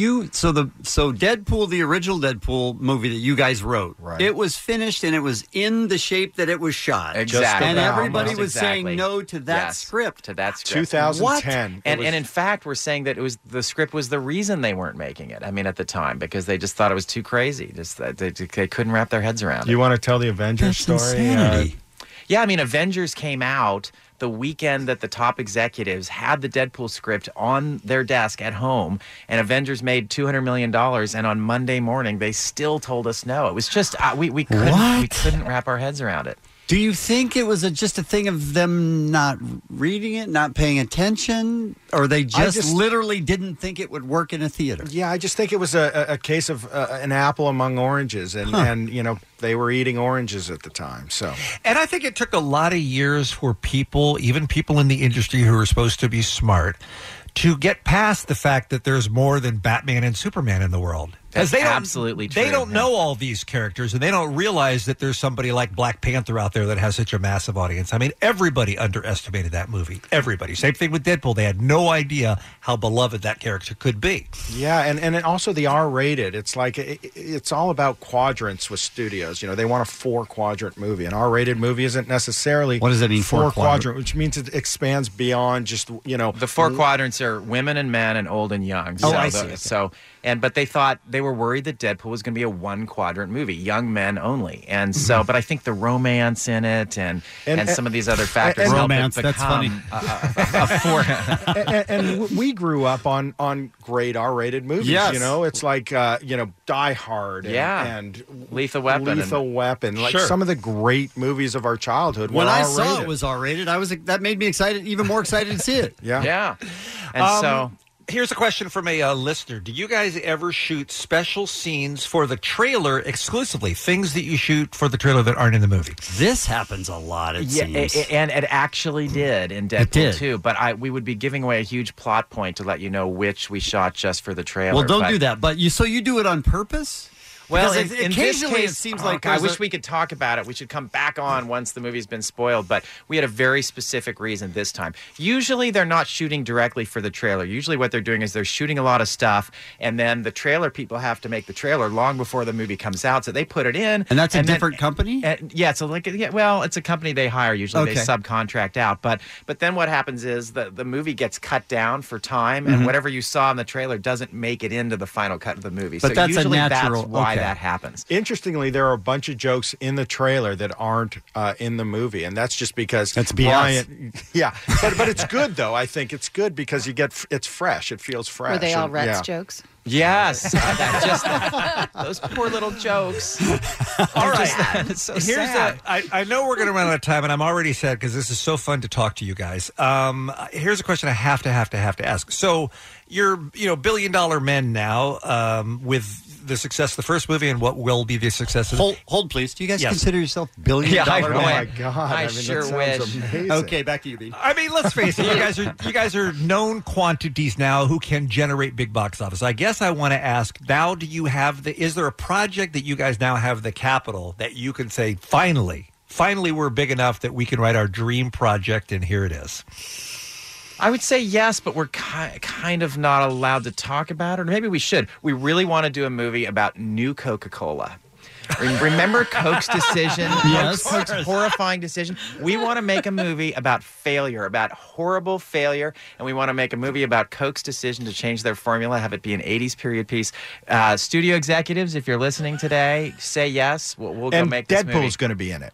S10: so the so Deadpool, the original Deadpool movie that you guys wrote,
S8: Right.
S10: it was finished and it was in the shape that it was shot.
S13: Exactly.
S10: And
S13: Almost
S10: everybody was
S13: exactly.
S10: saying no to that
S13: Yes,
S10: script.
S13: To that script.
S8: twenty ten.
S13: What?
S8: It
S13: And
S8: was-
S13: and in fact, we're saying that it was the script was the reason they weren't making it. I mean, at the time, because they just thought it was too crazy. Just that they, they couldn't wrap their heads around it.
S8: You want to tell the Avengers story? Uh,
S13: Yeah, I mean, Avengers came out the weekend that the top executives had the Deadpool script on their desk at home, and Avengers made two hundred million dollars, and on Monday morning, they still told us no. It was just, uh, we, we, couldn't, we couldn't wrap our heads around it.
S10: Do you think it was a, just a thing of them not reading it, not paying attention, or they just,
S8: just-
S10: literally didn't think it would work in a theater?
S8: Yeah, I just think it was a, a a case of uh, an apple among oranges, and, and you know they were eating oranges at the time. So,
S3: And I think it took a lot of years for people, even people in the industry who are supposed to be smart, to get past the fact that there's more than Batman and Superman in the world.
S13: That's
S3: they don't,
S13: absolutely true.
S3: They don't know all these characters, and they don't realize that there's somebody like Black Panther out there that has such a massive audience. I mean, everybody underestimated that movie. Everybody. Same thing with Deadpool. They had no idea how beloved that character could be.
S8: yeah, and and also the R rated. It's like it, it's all about quadrants with studios. You know, they want a four quadrant movie. An R rated movie isn't necessarily
S10: What does that mean, four
S8: four
S10: quadrant?
S8: quadrant, which means it expands beyond just you know
S13: The four quadrants are women and men and old and young.
S8: Oh,
S13: so
S8: I
S13: the-
S8: see. Okay.
S13: So and but they thought they were worried that Deadpool was going to be a one quadrant movie, young men only. And so, but I think the romance in it and and,
S8: And-
S13: some of these other factors
S8: and-
S13: helped it
S10: Romance, that's
S13: become
S10: funny.
S13: A, a, a, a four.
S8: and, and we grew up on on great R-rated movies.
S13: Yes.
S8: You know, it's like uh, you know Die Hard. And,
S13: Yeah.
S8: and
S13: Lethal Weapon
S8: Lethal
S13: and-
S8: Weapon. Like
S10: Sure.
S8: some of the great movies of our childhood.
S10: When
S8: were
S10: I
S8: R-rated.
S10: saw it was R-rated, I was that made me excited, even more excited to see it.
S8: Yeah,
S13: yeah. And
S3: Um,
S13: so.
S3: Here's a question from a uh, listener. Do you guys ever shoot special scenes for the trailer exclusively? Things that you shoot for the trailer that aren't in the movie?
S10: This happens a lot, it
S13: Yeah,
S10: seems.
S13: a- a- and it actually did in Deadpool
S10: did.
S13: too. But I we would be giving away a huge plot point to let you know which we shot just for the trailer.
S10: well, don't
S13: but-
S10: do that. But you so you do it on purpose?
S13: Well,
S10: Because
S13: in,
S10: it-
S13: in
S10: occasionally
S13: this case,
S10: it seems
S13: oh,
S10: like
S13: I
S10: there's
S13: wish
S10: a-
S13: we could talk about it. We should come back on once the movie's been spoiled. But we had a very specific reason this time. Usually, they're not shooting directly for the trailer. Usually, what they're doing is they're shooting a lot of stuff, and then the trailer people have to make the trailer long before the movie comes out. So they put it in,
S10: And that's a
S13: then-
S10: different company?
S13: and- yeah, so like yeah, well, it's a company they hire. Usually, they
S10: Okay.
S13: subcontract out. But but then what happens is the the movie gets cut down for time, and
S10: Mhm.
S13: whatever you saw in the trailer doesn't make it into the final cut of the movie.
S10: But
S13: so
S10: that's a
S13: usually
S10: natural-
S13: that's why
S10: okay.
S13: that happens.
S8: Interestingly, there are a bunch of jokes in the trailer that aren't uh, in the movie, and that's just because
S10: That's B S.
S8: Brian. Yeah, but but it's good though. I think it's good because you get it's fresh. It feels fresh.
S12: Were they all
S8: and-
S12: Reds
S8: yeah.
S12: jokes?
S13: Yes, that just those poor little jokes.
S3: All right.
S13: Just, it's so
S3: Here's
S13: sad.
S3: a, I, I know we're going to run out of time, and I'm already sad because this is so fun to talk to you guys. Um, here's a question I have to, have to, have to ask. So you're, you know, billion dollar men now um, with the success of the first movie and what will be the success of the
S10: Hold, hold, please. Do you guys
S3: Yes.
S10: consider yourself billion
S3: Yeah, I
S10: dollar
S3: know.
S10: men?
S3: Oh,
S8: my God.
S13: I
S8: I, mean,
S13: sure
S8: that sounds
S13: wish.
S8: amazing.
S10: Okay, back to you, B.
S3: I mean, let's face it. You guys are you guys are known quantities now who can generate big box office. I guess I want to ask now: do you have the? Is there a project that you guys now have the capital that you can say finally, finally, we're big enough that we can write our dream project, and here it is.
S13: I would say yes, but we're ki- kind of not allowed to talk about it. Or maybe we should. We really want to do a movie about new Coca-Cola. Remember Coke's decision?
S10: Yes.
S13: Coke's, Coke's horrifying decision. We want to make a movie about failure, about horrible failure, and we want to make a movie about Coke's decision to change their formula, have it be an eighties period piece. Uh, studio executives, if you're listening today, say yes. We'll, we'll go
S8: And
S13: make this movie.
S8: Deadpool's going to be in it.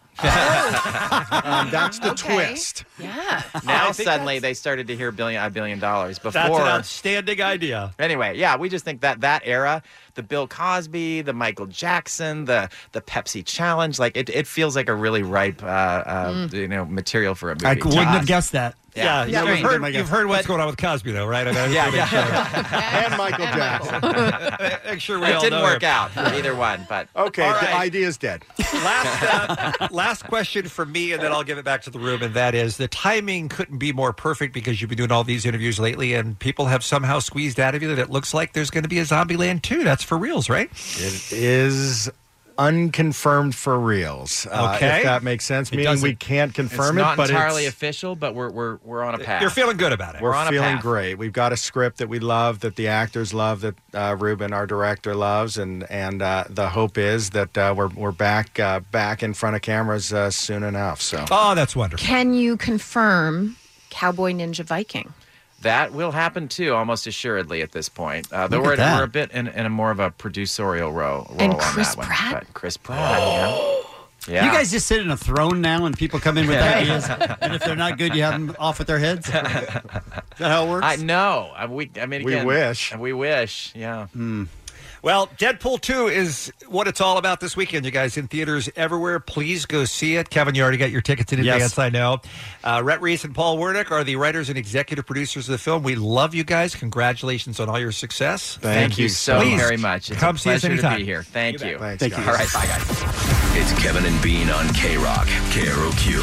S8: um, that's the
S12: Okay.
S8: twist.
S12: Yeah.
S13: Now
S3: I think
S13: suddenly they started to hear billion a billion dollars. Before
S3: That's an outstanding idea.
S13: Anyway, yeah, we just think that that era, the Bill Cosby, the Michael Jackson, the the Pepsi challenge, like it, it feels like a really ripe, uh, uh, you know, material for a movie.
S10: I
S13: to
S10: wouldn't
S13: us.
S10: have guessed that.
S3: Yeah,
S13: Yeah,
S3: you've,
S13: right.
S3: heard,
S10: My
S3: you've
S10: God.
S3: heard what's going on with Cosby, though, right? I mean, I
S13: Yeah,
S3: just wanna
S13: yeah.
S8: And Michael Jackson.
S3: Make sure, make sure we
S13: It
S3: all
S13: didn't
S3: know
S13: work
S3: him.
S13: out for either one, but
S8: Okay,
S3: All
S8: the
S3: right.
S8: idea's dead.
S3: Last, uh, last question from me, and then I'll give it back to the room, and that is the timing couldn't be more perfect because you've been doing all these interviews lately, and people have somehow squeezed out of you that it looks like there's going to be a Zombieland two. That's for reals, right?
S8: It is unconfirmed for reals. Uh,
S3: Okay.
S8: if that makes sense.
S3: It
S8: Meaning
S3: doesn't-
S8: we can't confirm
S13: it's
S8: it,
S13: not
S8: but
S13: entirely
S8: it's,
S13: official, but we're we're we're on a path.
S3: You're feeling good about it.
S8: We're,
S13: We're on a
S8: feeling
S13: path.
S8: great. We've got a script that we love, that the actors love, that uh, Ruben, our director, loves, and and uh, the hope is that uh, we're we're back uh, back in front of cameras uh, soon enough. So.
S3: Oh, that's wonderful.
S12: Can you confirm Cowboy Ninja Viking?
S13: That will happen too, almost assuredly at this point. Uh, though
S10: Look
S13: we're,
S10: at that.
S13: we're a bit in, in a more of a producerial role, role
S12: And
S13: on
S12: Chris
S13: that one.
S12: Pratt?
S13: But Chris Pratt, yeah. Yeah.
S10: You guys just sit in a throne now and people come in with ideas, and if they're not good, you have them off with their heads? Is that how it works?
S13: I know. I, we, I mean,
S8: We
S13: again,
S8: wish.
S13: We wish, yeah.
S3: Well, Deadpool two is what it's all about this weekend, you guys, in theaters everywhere. Please go see it. Kevin, you already got your tickets in
S10: Yes.
S3: advance, I know. Uh, Rhett Reese and Paul Wernick are the writers and executive producers of the film. We love you guys. Congratulations on all your success.
S13: Thank, you so
S3: Please
S13: very much. It's
S3: come
S13: a
S3: see us
S13: pleasure to
S3: anytime.
S13: be here. Thank you.
S8: Thanks,
S10: Thank you.
S8: guys.
S13: All right, bye, guys.
S6: It's Kevin and Bean on K-Rock, K R O Q.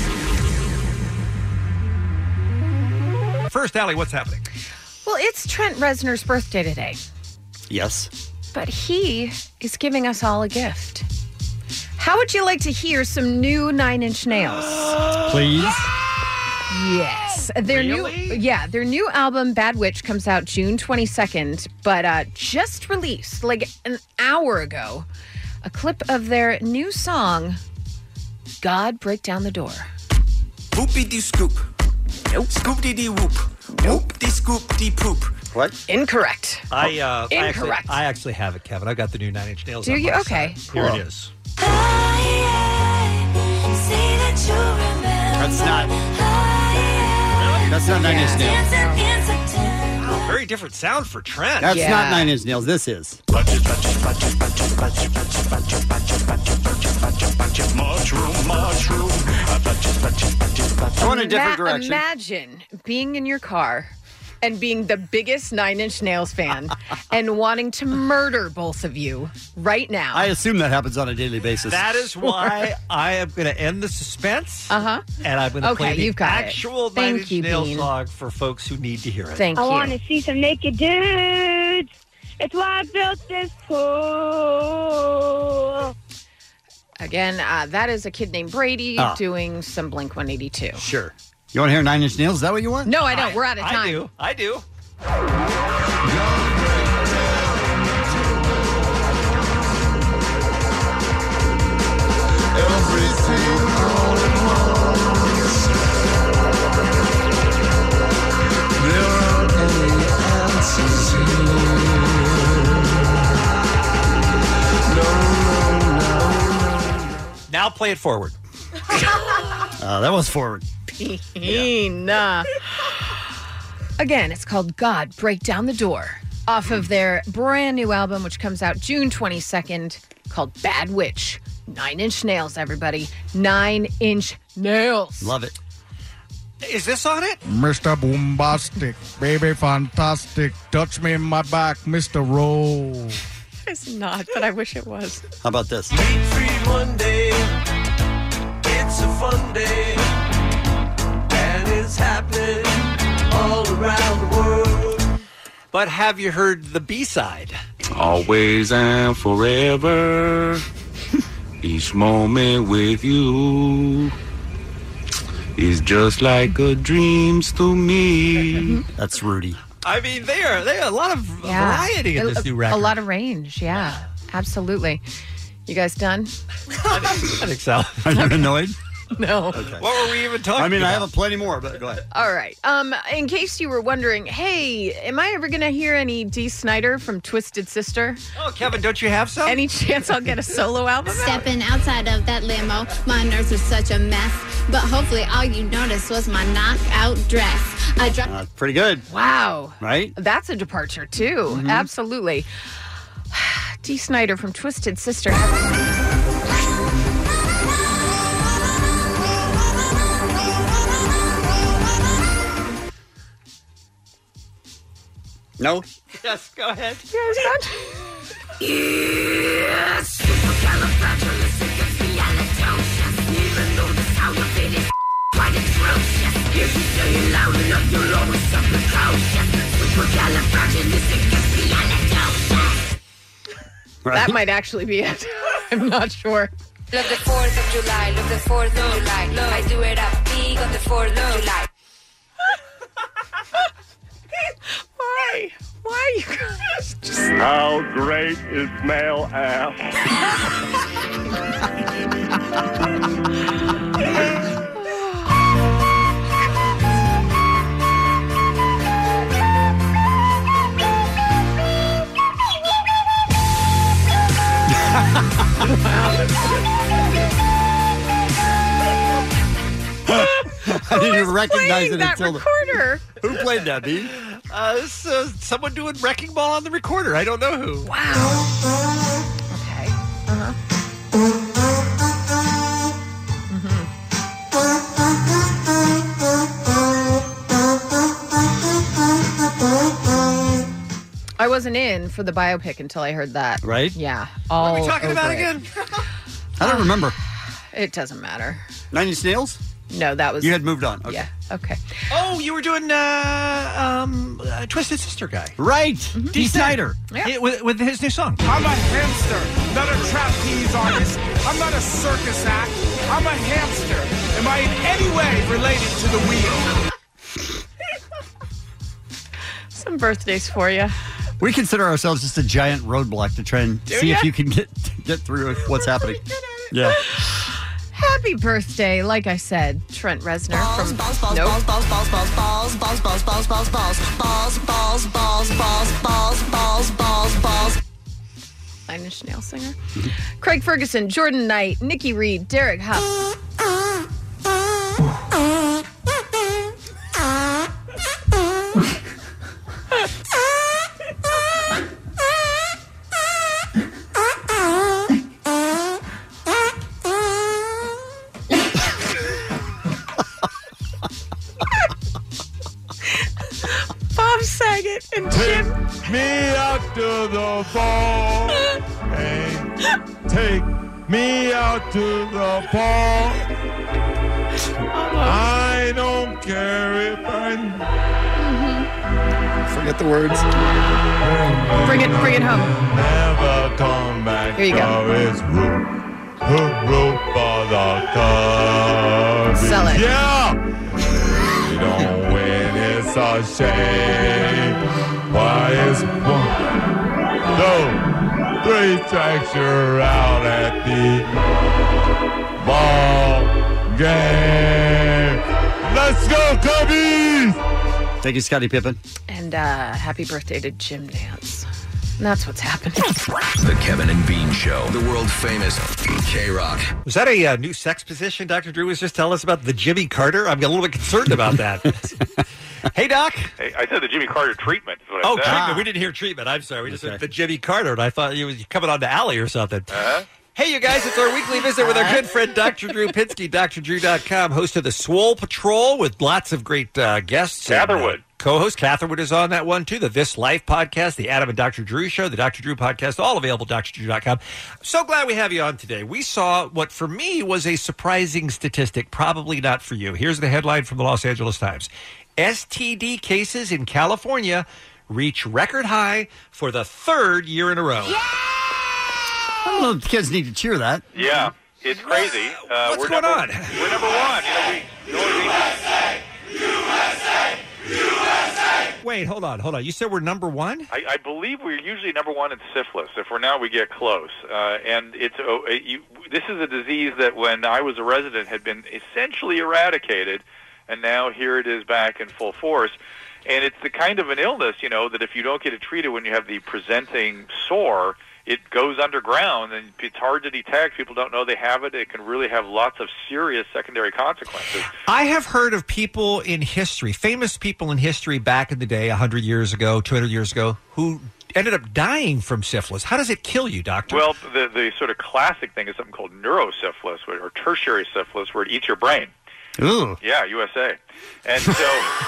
S3: First, Allie, what's happening?
S12: Well, it's Trent Reznor's birthday today,
S10: Yes.
S12: but he is giving us all a gift. How would you like to hear some new Nine Inch Nails?
S10: Please.
S12: Yes, their new yeah their new album Bad Witch comes out June twenty-second, but uh, just released like an hour ago, a clip of their new song, "God Break Down the Door."
S9: Whoopie dee scoop. Nope. Scoop dee dee whoop. Whoop dee scoop dee poop.
S10: What?
S12: Incorrect.
S3: I, uh, I, actually,
S12: Incorrect.
S3: I actually have it, Kevin. I've got the new Nine Inch Nails
S12: Do
S3: on
S12: you?
S3: my
S12: Okay,
S3: side. Here
S12: cool.
S3: it is.
S10: That's not. That's not Nine Inch Nails.
S3: Very different sound for Trent.
S10: That's
S12: Yeah.
S10: not Nine Inch Nails. This is.
S9: Mushroom, mushroom.
S10: Going a different
S12: Ma-
S10: direction.
S12: Imagine being in your car and being the biggest Nine Inch Nails fan and wanting to murder both of you right now.
S10: I assume that happens on a daily basis.
S3: That is why I am going to end the suspense.
S12: Uh huh.
S3: And I'm going to
S12: Okay,
S3: play the
S12: you've got it.
S3: actual
S12: Thank
S3: Nine Inch
S12: you,
S3: Nails
S12: Bean.
S3: song for folks who need to hear it.
S12: Thank
S16: I
S12: you.
S16: want to see some naked dudes. It's why I built this pool.
S12: Again, uh, that is a kid named Brady
S10: Ah.
S12: doing some Blink one eighty-two.
S10: Sure. You want to hear Nine Inch Nails? Is that what you want?
S12: No, I don't. We're out of time.
S3: I do. I do. Now play it forward.
S10: Uh, that was forward.
S12: Bean. uh, Again, it's called God Break Down the Door off of their brand new album, which comes out June twenty-second, called Bad Witch. Nine Inch Nails, everybody. Nine Inch Nails.
S10: Love it.
S3: Is this on it?
S17: Mister Boombastic, baby fantastic, touch me in my back, Mister Roll.
S12: It's not, but I wish it was.
S10: How about this?
S9: Free Monday. It's a fun day. And it's happening all around the world.
S3: But have you heard the B-side?
S23: Always and forever. Each moment with you is just like a dreams to me.
S10: That's Rudy.
S3: I mean, they are they are a lot of variety in
S12: A-
S3: this
S12: a,
S3: new record.
S12: A lot of range, yeah. Absolutely. You guys done?
S3: I think so.
S10: Are you annoyed?
S12: No.
S3: What were we even talking
S10: I mean,
S3: about?
S10: I have a plenty more, but go ahead.
S12: All right. Um, in case you were wondering, hey, am I ever going to hear any Dee Snider from Twisted Sister?
S3: Oh, Kevin, don't you have some?
S12: Any chance I'll get a solo album?
S24: Stepping outside of that limo, my nerves were such a mess. But hopefully, all you noticed was my knockout dress. I dropped.
S10: Uh, pretty good.
S12: Wow.
S10: Right?
S12: That's a departure, too.
S10: Mm-hmm.
S12: Absolutely. Dee Snider from Twisted Sister.
S10: No?
S3: Yes, go ahead.
S12: Yes,
S7: Yes, supercalifragilisticexpialidocious. Even though the sound of it is quite atrocious. If you say it loud enough, you'll always sound precocious. Supercalifragilisticexpialidocious.
S12: That might actually be it. I'm not sure.
S15: Love the fourth of July, love the fourth of July. I do it up big on the fourth of July.
S12: Why? Why you guys just...
S21: How great is male ass?
S10: I didn't even recognize it
S12: that
S10: until
S12: recorder.
S10: The, who played that, B?
S3: Uh, it's, uh, someone doing Wrecking Ball on the recorder. I don't know who.
S12: Wow. Okay. Uh-huh. I wasn't in for the biopic until I heard that.
S10: Right?
S12: Yeah. All
S3: What are we talking
S12: over
S3: about
S12: it.
S3: again?
S10: I don't remember.
S12: It doesn't matter.
S10: Nine Inch Nails?
S12: No, that was...
S10: You had moved on. Okay.
S12: Yeah. Okay.
S3: Oh, you were doing uh, um, uh, Twisted Sister guy.
S10: Right.
S12: Mm-hmm.
S10: Dee Snider.
S3: Yeah, with, with his new song.
S18: I'm a hamster, not a trapeze artist. I'm not a circus act. I'm a hamster. Am I in any way related to the wheel?
S12: Some birthdays for you.
S10: We consider ourselves just a giant roadblock to try and
S12: Do
S10: see
S12: ya?
S10: if you can get get through what's happening. Yeah.
S12: Happy birthday, like I said, Trent Reznor from
S19: balls, balls,
S12: Nope.
S19: balls, balls, balls, balls, balls, balls, balls, balls, balls, balls, balls, balls, balls, balls, balls, balls, balls.
S12: Nine Inch Nail singer. Craig Ferguson, Jordan Knight, Nikki Reed, Derek Huff. Bob Saget and Jim.
S20: Me out to the ball. Hey, take me out to the ball. I don't care if I
S10: forget the words.
S12: Bring it, bring it home.
S20: Never come back.
S12: Here you go.
S20: It's root, root, root for the Cubs.
S12: Sell it.
S20: Yeah. We don't win. It's a shame. Why is one, two, three strikes you're out at the ball game? Let's go, Cubbies!
S10: Thank you, Scottie Pippen.
S12: And uh, happy birthday to Jim Nance. And that's what's happening.
S6: The Kevin and Bean Show, the world famous K-Rock.
S3: Was that a uh, new sex position Doctor Drew was just telling us about, the Jimmy Carter? I'm a little bit concerned about that. Hey, Doc.
S25: Hey, I said the Jimmy Carter treatment. Is what I
S3: Oh,
S25: said.
S3: treatment. We didn't hear treatment. I'm sorry. We just said the Jimmy Carter, and I thought you was coming on to Alley or something.
S25: Uh-huh.
S3: Hey, you guys, it's our weekly visit with our good friend Doctor Drew Pinsky, D R drew dot com, host of the Swole Patrol with lots of great uh, guests.
S25: Catherwood.
S3: And, uh, co-host Catherwood is on that one, too. The This Life podcast, the Adam and Doctor Drew show, the Doctor Drew podcast, all available at D R drew dot com. So glad we have you on today. We saw what, for me, was a surprising statistic, probably not for you. Here's the headline from the Los Angeles Times. S T D cases in California reach record high for the third year in a row.
S10: I don't know if the kids need to cheer that.
S25: Yeah, it's crazy. Uh,
S3: What's
S25: we're
S3: going
S25: number,
S3: on?
S25: We're number one. You know, we, the only reason-
S3: Wait, hold on, hold on. You said we're number one?
S25: I, I believe we're usually number one in syphilis. If we're not, we get close. Uh, and it's oh, it, you, this is a disease that when I was a resident had been essentially eradicated, and now here it is back in full force. And it's the kind of an illness, you know, that if you don't get it treated when you have the presenting sore, it goes underground, and it's hard to detect. People don't know they have it. It can really have lots of serious secondary consequences.
S3: I have heard of people in history, famous people in history back in the day, one hundred years ago, two hundred years ago, who ended up dying from syphilis. How does it kill you, doctor?
S25: Well, the, the sort of classic thing is something called neurosyphilis, or tertiary syphilis, where it eats your brain.
S10: Ooh.
S25: Yeah, U S A. And so,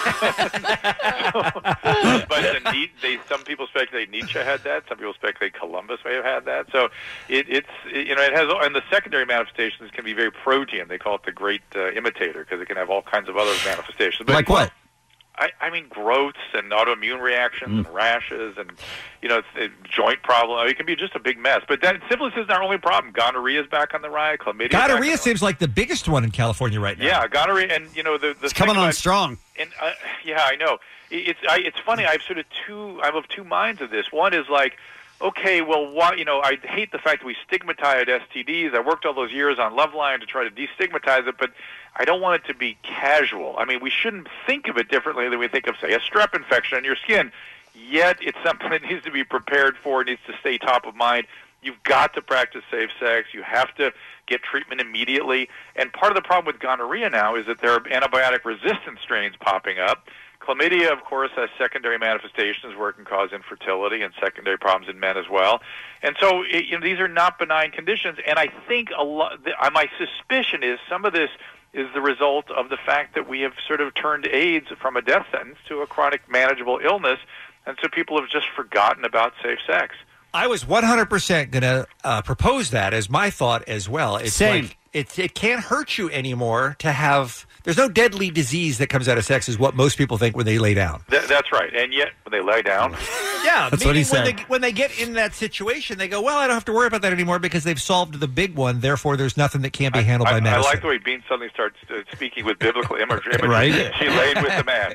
S25: but the, Ni- they, some people speculate Nietzsche had that. Some people speculate Columbus may have had that. So it, it's it, you know it has, and the secondary manifestations can be very protean. They call it the great uh, imitator because it can have all kinds of other manifestations. But,
S10: Like what?
S25: I, I mean, growths and autoimmune reactions
S10: Mm.
S25: and rashes and, you know, it's a joint problem. I mean, it can be just a big mess. But that syphilis isn't our only problem. Gonorrhea is back on the rise. Chlamydia.
S3: Gonorrhea seems like the biggest one in California right now.
S25: Yeah, gonorrhea, and you know the the
S10: It's coming
S25: thing
S10: on
S25: about-
S10: strong.
S25: And uh, yeah, I know. It- It's I, it's funny. I've sort of two. I'm of two minds of this. One is like, okay, well, why? You know, I hate the fact that we stigmatize S T Ds. I worked all those years on Loveline to try to destigmatize it, but I don't want it to be casual. I mean, we shouldn't think of it differently than we think of, say, a strep infection on your skin. Yet, it's something that needs to be prepared for. It needs to stay top of mind. You've got to practice safe sex. You have to get treatment immediately. And part of the problem with gonorrhea now is that there are antibiotic-resistant strains popping up. Chlamydia, of course, has secondary manifestations where it can cause infertility and secondary problems in men as well. And so it, you know, these are not benign conditions. And I think a lot. The, uh, my suspicion is some of this is the result of the fact that we have sort of turned AIDS from a death sentence to a chronic manageable illness, and so people have just forgotten about safe sex.
S3: I was one hundred percent going to uh, propose that as my thought as well. It's
S25: Same.
S3: Like, it, it can't hurt you anymore to have... There's no deadly disease that comes out of sex is what most people think when they lay down.
S25: Th- that's right. And yet, when they lay down...
S3: Yeah,
S25: That's what he
S3: meaning when
S25: said.
S3: they, when they get in that situation, they go, well, I don't have to worry about that anymore because they've solved the big one. Therefore, there's nothing that can't be handled
S25: I,
S3: by
S25: I
S3: medicine.
S25: like the way Bean suddenly starts uh, speaking with biblical imagery. imagery.
S10: Right.
S25: She laid with the man.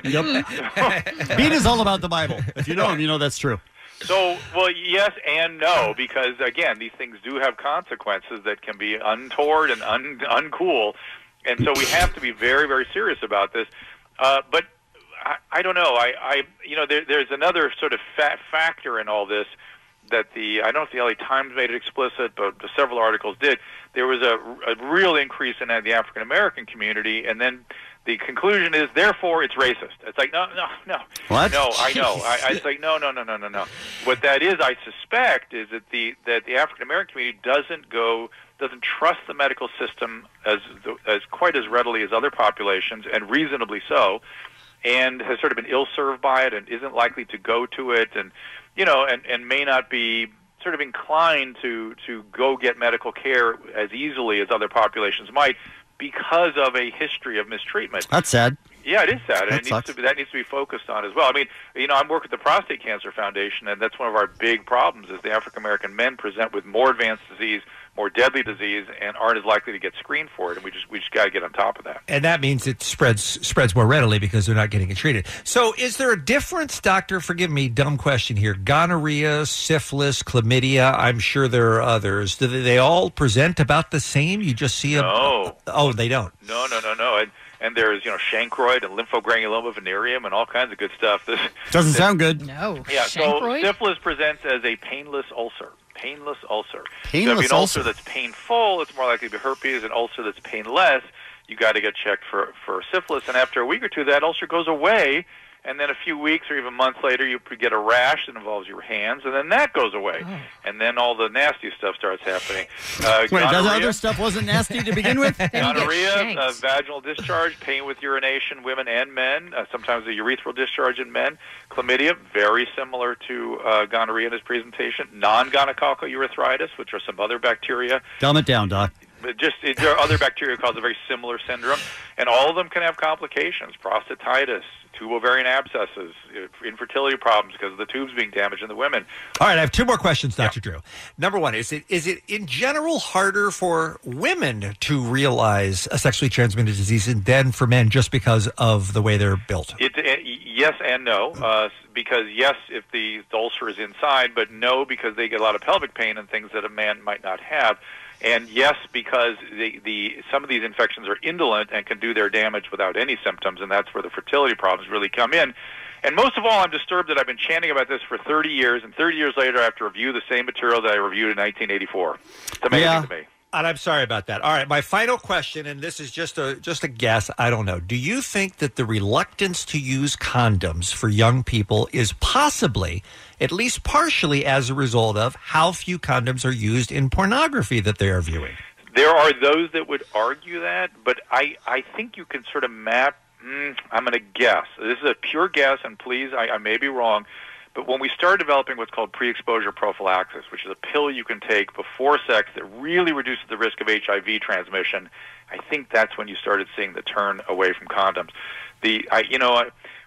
S10: Yep. Bean is all about the Bible. If you know him, you know that's true.
S25: So, well, yes and no, because, again, these things do have consequences that can be untoward and un- uncool. And so we have to be very, very serious about this. Uh, but I, I don't know. I, I you know, there, there's another sort of fa- factor in all this that the, I don't know if the L A Times made it explicit, but several articles did. There was a, a real increase in the African-American community, and then the conclusion is, therefore, it's racist. It's like, no, no, no.
S10: What?
S25: No, I know. I, I it's like, no, no, no, no, no, no. What that is, I suspect, is that the that the African-American community doesn't go, doesn't trust the medical system as as quite as readily as other populations, and reasonably so, and has sort of been ill-served by it and isn't likely to go to it, and, you know, and, and may not be sort of inclined to, to go get medical care as easily as other populations might because of a history of mistreatment.
S10: That's sad.
S25: Yeah, it is sad, and
S10: That
S25: it needs
S10: sucks.
S25: to be, that needs to be focused on as well. I mean, you know, I'm working with the Prostate Cancer Foundation, and that's one of our big problems is the African American men present with more advanced disease, more deadly disease, and aren't as likely to get screened for it. And we just we just got to get on top of that.
S3: And that means it spreads spreads more readily because they're not getting it treated. So is there a difference, doctor? Forgive me, dumb question here. Gonorrhea, syphilis, chlamydia, I'm sure there are others. Do they, they all present about the same? You just see them?
S25: No.
S3: Oh, they don't.
S25: No, no, no, no. And and there's you know chancroid and lymphogranuloma venereum and all kinds of good stuff. This
S10: Doesn't
S25: this-
S10: sound good.
S12: No.
S25: Yeah, so
S12: Chancroid?
S25: syphilis presents as a painless ulcer. Painless ulcer. so
S10: Painless
S25: if you an
S10: ulcer.
S25: ulcer that's painful, it's more likely to be herpes. An ulcer that's painless, you got to get checked for, for syphilis. And after a week or two, that ulcer goes away. And then a few weeks or even months later, you get a rash that involves your hands, and then that goes away.
S10: Oh.
S25: And then all the nasty stuff starts happening. Uh,
S10: Wait, that
S25: gonorrhea-
S10: other stuff wasn't nasty to begin with?
S25: Gonorrhea, uh, vaginal discharge, pain with urination, women and men, uh, sometimes a urethral discharge in men. Chlamydia, very similar to uh, gonorrhea in his presentation. Non-gonococcal urethritis, which are some other bacteria.
S10: Dumb it down, Doc.
S25: But just it, there are other bacteria cause a very similar syndrome, and all of them can have complications: prostatitis, tube ovarian abscesses, uh, infertility problems because of the tubes being damaged in the women.
S3: All right, I have two more questions, Doctor Drew. Number one, is it is it in general harder for women to realize a sexually transmitted disease than for men just because of the way they're built?
S25: It, uh, yes and no, uh, because yes, if the, the ulcer is inside, but no, because they get a lot of pelvic pain and things that a man might not have. And yes, because the, the some of these infections are indolent and can do their damage without any symptoms, and that's where the fertility problems really come in. And most of all, I'm disturbed that I've been chanting about this for thirty years, and thirty years later I have to review the same material that I reviewed in nineteen eighty-four. It's amazing
S3: Yeah.
S25: to me.
S3: And I'm sorry about that. All right, my final question, and this is just a just a guess. I don't know. Do you think that the reluctance to use condoms for young people is possibly, at least partially, as a result of how few condoms are used in pornography that they are viewing?
S25: There are those that would argue that, but I, I think you can sort of map, mm, I'm going to guess. This is a pure guess, and please, I, I may be wrong, but when we started developing what's called pre-exposure prophylaxis, which is a pill you can take before sex that really reduces the risk of H I V transmission, I think that's when you started seeing the turn away from condoms. The I, you know, I,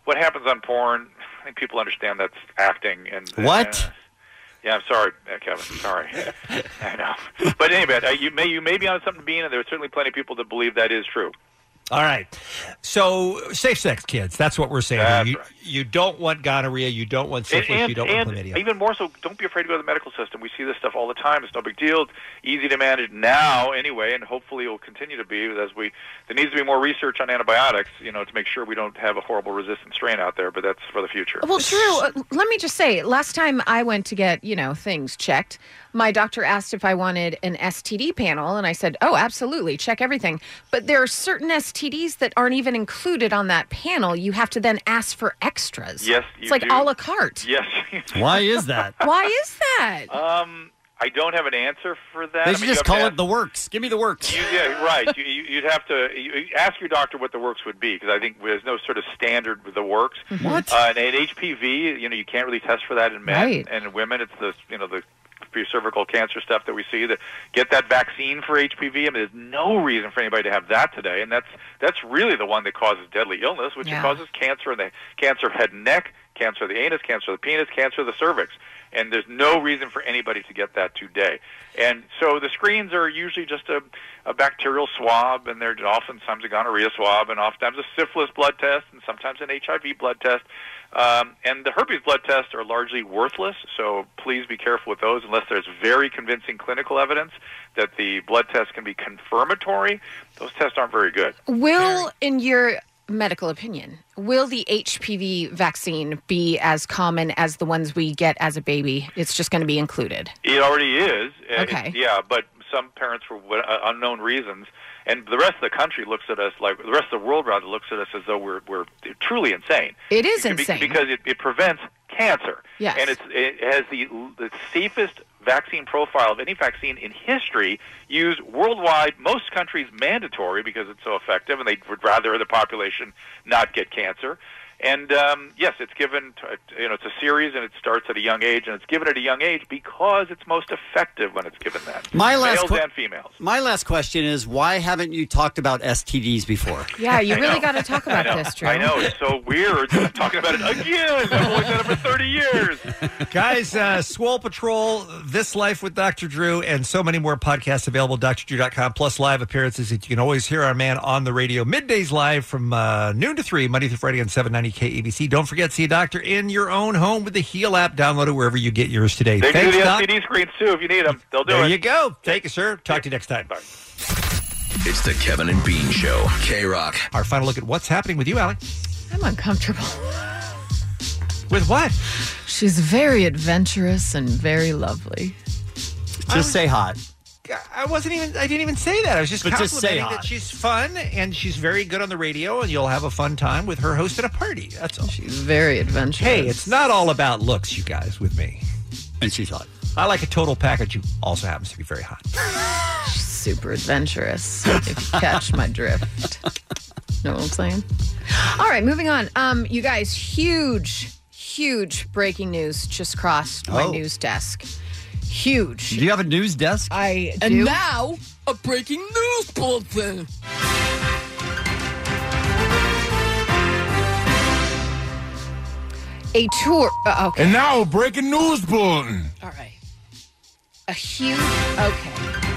S25: what happens on porn, I think people understand that's acting. And
S10: What?
S25: Uh, yeah, I'm sorry, uh, Kevin. Sorry. I know. But anyway, uh, you may you may be on something, Bean, and there are certainly plenty of people that believe that is true.
S3: All right. So, safe sex, kids. That's what we're saying.
S25: That's
S3: you,
S25: right.
S3: you don't want gonorrhea. You don't want syphilis.
S25: And,
S3: you don't
S25: and
S3: want chlamydia.
S25: even more so, don't be afraid to go to the medical system. We see this stuff all the time. It's no big deal. It's easy to manage now anyway, and hopefully it will continue to be as we. There needs to be more research on antibiotics, you know, to make sure we don't have a horrible resistant strain out there. But that's for the future.
S12: Well, Drew, uh, let me just say, last time I went to get, you know, things checked, my doctor asked if I wanted an S T D panel, and I said, oh, absolutely, check everything. But there are certain S T Ds that aren't even included on that panel. You have to then ask for extras.
S25: Yes, you
S12: It's like
S25: do.
S12: a la carte.
S25: Yes.
S10: Why is that?
S12: Why is that?
S25: Um, I don't have an answer for that.
S10: They
S25: I
S10: should
S25: mean, you
S10: just
S25: have to
S10: call
S25: ask-
S10: it the works. Give me the works.
S25: You, yeah, right. You, you- you'd have to you, you ask your doctor what the works would be, because I think there's no sort of standard with the works.
S10: What?
S25: Uh, and, and H P V, you know, you can't really test for that in men,
S12: Right.
S25: and in women, it's the you know the cervical cancer stuff that we see. That get that vaccine for H P V. I mean, there's no reason for anybody to have that today, and that's that's really the one that causes deadly illness, which
S12: Yeah.
S25: it causes cancer in the cancer of head and neck, cancer of the anus, cancer of the penis, cancer of the cervix. And there's no reason for anybody to get that today. And so the screens are usually just a, a bacterial swab, and they're oftentimes a gonorrhea swab, and oftentimes a syphilis blood test, and sometimes an H I V blood test. Um, and the herpes blood tests are largely worthless, so please be careful with those unless there's very convincing clinical evidence that the blood test can be confirmatory. Those tests aren't very good.
S12: Will, in your medical opinion, will the H P V vaccine be as common as the ones we get as a baby? It's just going to be included.
S25: It already is. Uh,
S12: Okay.
S25: it- yeah, but some parents, for what- uh, unknown reasons, and the rest of the country looks at us like the rest of the world rather looks at us as though we're we're truly insane.
S12: It is
S25: Be-
S12: insane.
S25: because it, it prevents cancer.
S12: Yes.
S25: And it's, it has the the safest vaccine profile of any vaccine in history, used worldwide. Most countries mandatory because it's so effective, and they would rather the population not get cancer. And um, yes, it's given. To, you know, it's a series, and it starts at a young age, and it's given at a young age because it's most effective when it's given that.
S10: My last
S25: males
S10: que-
S25: and females.
S10: My last question is, why haven't you talked about S T Ds before?
S12: Yeah, you
S25: I
S12: really
S25: know.
S12: got to talk
S25: I
S12: about
S25: know.
S12: this, Drew.
S25: I know, it's so weird that I'm talking about it again. I've only done it for thirty years.
S3: Guys, uh, Swole Patrol, This Life with Doctor Drew, and so many more podcasts available at D R drew dot com, plus live appearances that you can always hear our man on the radio. Middays live from uh, noon to three, Monday through Friday on seven ninety K A B C. Don't forget, see a doctor in your own home with the Heal app. Download it wherever you get yours today.
S25: They can
S3: Thanks,
S25: do the
S3: Doc.
S25: S T D screens, too, if you need them. They'll do
S3: There
S25: it.
S3: you go. Take it, sir. Talk to you next time.
S25: Bye.
S6: It's the Kevin and Bean Show. K-Rock.
S3: Our final look at what's happening with you, Allie.
S12: I'm uncomfortable.
S3: With what?
S12: She's very adventurous and very lovely.
S10: Just say hot.
S3: I wasn't even. I didn't even say that. I was just
S10: But just say
S3: complimenting
S10: hot.
S3: that she's fun and she's very good on the radio, and you'll have a fun time with her hosting a party. That's all.
S12: She's very adventurous.
S3: Hey, it's not all about looks, you guys. With me,
S10: and she's hot.
S3: I like a total package who also happens to be very hot.
S12: She's super adventurous, if you catch my drift. Know what I'm saying? All right, moving on. Um, you guys, huge, huge breaking news just crossed my
S10: Oh.
S12: news desk. Huge.
S10: Do you have a news desk?
S12: I do.
S7: And now, a breaking news bulletin.
S12: A tour. Uh, okay.
S20: And now, breaking news bulletin.
S12: All right. A huge. Okay.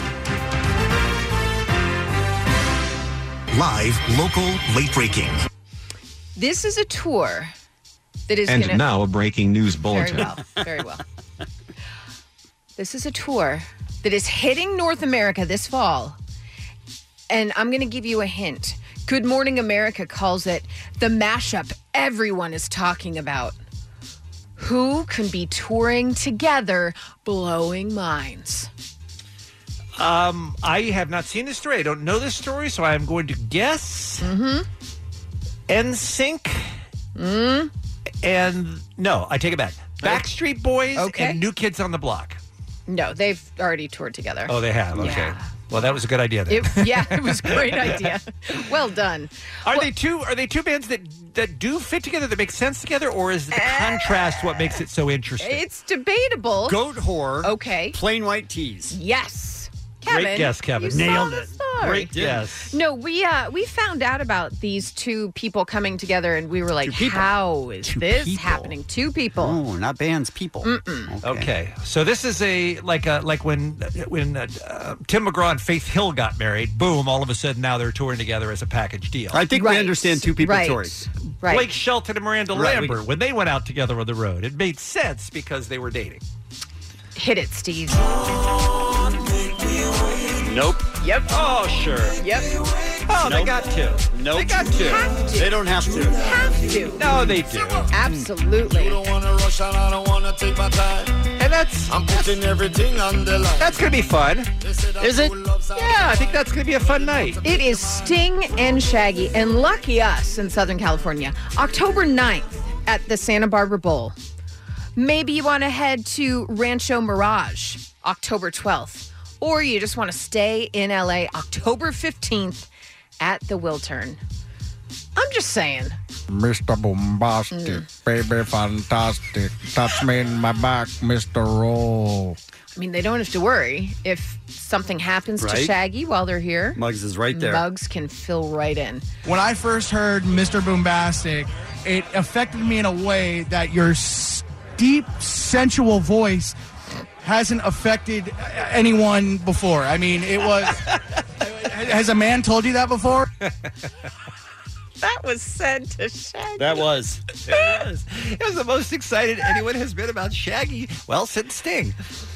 S1: Live, local, late breaking.
S12: This is a tour that is
S2: And
S12: gonna,
S2: now a breaking news
S12: very
S2: bulletin.
S12: well. Very well. This is a tour that is hitting North America this fall. And I'm going to give you a hint. Good Morning America calls it the mashup everyone is talking about. Who can be touring together, blowing minds?
S3: Um, I have not seen this story. I don't know this story, so I am going to guess.
S12: Mm-hmm.
S3: N Sync.
S12: Mm.
S3: And no, I take it back. Backstreet Boys
S12: Okay.
S3: and New Kids on the Block.
S12: No, they've already toured together.
S3: Oh, they have. Okay.
S12: Yeah.
S3: Well, that was a good idea. Then.
S12: It, yeah, it was a great idea. Well done.
S3: Are they two? Are they two bands that that do fit together, that make sense together, or is the contrast what makes it so interesting?
S12: It's debatable.
S10: Goat whore.
S12: Okay.
S10: Plain white tees.
S12: Yes. Kevin,
S3: Great guess, Kevin.
S12: you saw
S3: Nailed
S12: the
S3: it.
S12: story.
S3: Great guess.
S12: No, we uh we found out about these two people coming together, and we were like,
S10: Two people.
S12: "How is
S10: Two
S12: this
S10: people.
S12: happening? Two people."
S10: Oh, not bands, people.
S12: Mm-mm.
S3: Okay. so this is a like a like when when uh, uh, Tim McGraw and Faith Hill got married. Boom! All of a sudden, now they're touring together as a package deal.
S10: I think we
S12: Right.
S10: understand two people
S12: Right.
S10: stories.
S12: Right.
S3: Blake Shelton and Miranda
S10: Right, we-
S3: Lambert, when they went out together on the road, it made sense because they were dating.
S12: Hit it, Steve.
S10: Nope.
S12: Yep.
S3: Oh, sure.
S12: Yep.
S3: Oh, they
S10: Nope.
S3: got to.
S10: Nope.
S3: They got to.
S12: Have to.
S10: They don't have to.
S12: Have to.
S3: No, they do.
S12: Absolutely.
S20: wanna rush and I don't wanna take my time.
S3: And that's
S20: I'm putting everything on the line.
S3: that's gonna be fun.
S10: Is it?
S3: Yeah, I think that's gonna be a fun night.
S12: It is Sting and Shaggy, and lucky us in Southern California, October ninth at the Santa Barbara Bowl. Maybe you want to head to Rancho Mirage, October twelfth, or you just want to stay in L A, October fifteenth at the Wiltern. I'm just saying.
S17: Mister Bombastic, baby fantastic, touch me in my back, Mister Roll.
S12: I mean, they don't have to worry if something happens to
S10: Right.
S12: Shaggy while they're here.
S10: Muggs is right there.
S12: Muggs can fill right in.
S2: When I first heard Mister Boombastic, it affected me in a way that your s- deep, sensual voice hasn't affected anyone before. I mean, it was. Has a man told you that before?
S12: That was said to Shaggy.
S10: That was.
S3: It was. It was the most excited anyone has been about Shaggy, well, since Sting.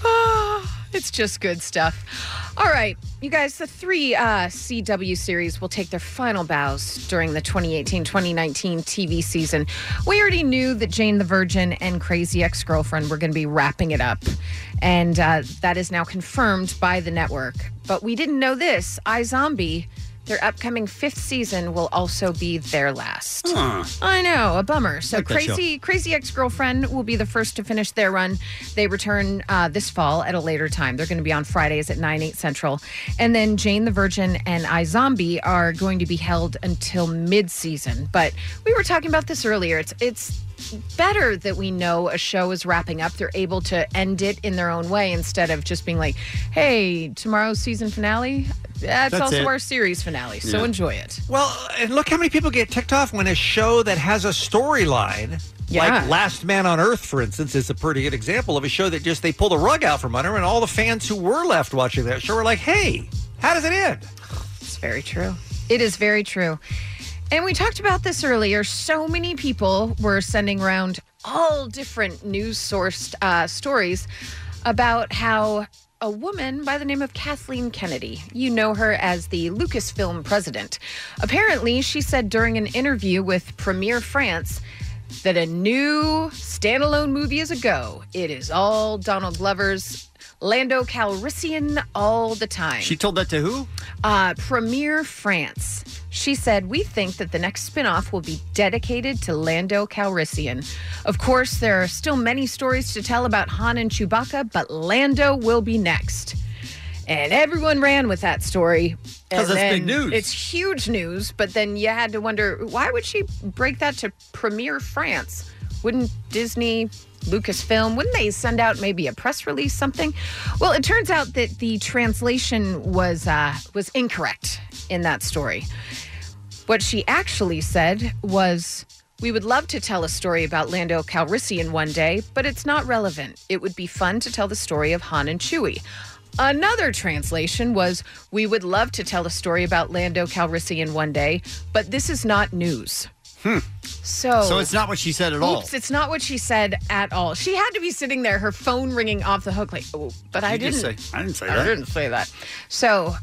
S12: Oh, it's just good stuff. All right, you guys, the three uh, C W series will take their final bows during the twenty eighteen twenty nineteen T V season. We already knew that Jane the Virgin and Crazy Ex-Girlfriend were going to be wrapping it up, and uh, that is now confirmed by the network. But we didn't know this. iZombie, their upcoming fifth season, will also be their last.
S10: Huh.
S12: I know, a bummer. So
S10: Like that
S12: Crazy Crazy Ex-Girlfriend will be the first to finish their run. They return uh, this fall at a later time. They're going to be on Fridays at nine, eight Central. And then Jane the Virgin and iZombie are going to be held until mid-season. But we were talking about this earlier. It's it's better that we know a show is wrapping up. They're able to end it in their own way instead of just being like, hey, tomorrow's season finale, that's,
S3: That's
S12: also
S3: it.
S12: our series finale. So
S3: Yeah.
S12: enjoy it.
S3: Well, and look how many people get ticked off when a show that has a storyline,
S12: Yeah.
S3: like Last Man on Earth, for instance, is a pretty good example of a show that just they pull the rug out from under, and all the fans who were left watching that show were like, hey, how does it end?
S12: It's very true. It is very true. And we talked about this earlier. So many people were sending around all different news sourced uh, stories about how a woman by the name of Kathleen Kennedy, you know her as the Lucasfilm president, apparently she said during an interview with Premiere France that a new standalone movie is a go. It is all Donald Glover's Lando Calrissian all the time.
S10: She told that to who?
S12: Uh, Premiere France. She said, we think that the next spinoff will be dedicated to Lando Calrissian. Of course, there are still many stories to tell about Han and Chewbacca, but Lando will be next. And everyone ran with that story.
S10: 'Cause
S12: And
S10: that's big
S12: then
S10: news.
S12: It's huge news, but then you had to wonder, why would she break that to Premiere France? Wouldn't Disney, Lucasfilm, wouldn't they send out maybe a press release, something? Well, it turns out that the translation was uh, was incorrect in that story. What she actually said was, we would love to tell a story about Lando Calrissian one day, but it's not relevant. It would be fun to tell the story of Han and Chewie. Another translation was, we would love to tell a story about Lando Calrissian one day, but this is not news.
S10: Hmm.
S12: So,
S10: So it's not what she said at all.
S12: Oops, it's not what she said at all. She had to be sitting there, her phone ringing off the hook, like, oh, but I
S10: You
S12: didn't.
S10: just say- I didn't say
S12: I
S10: that.
S12: didn't say that. So,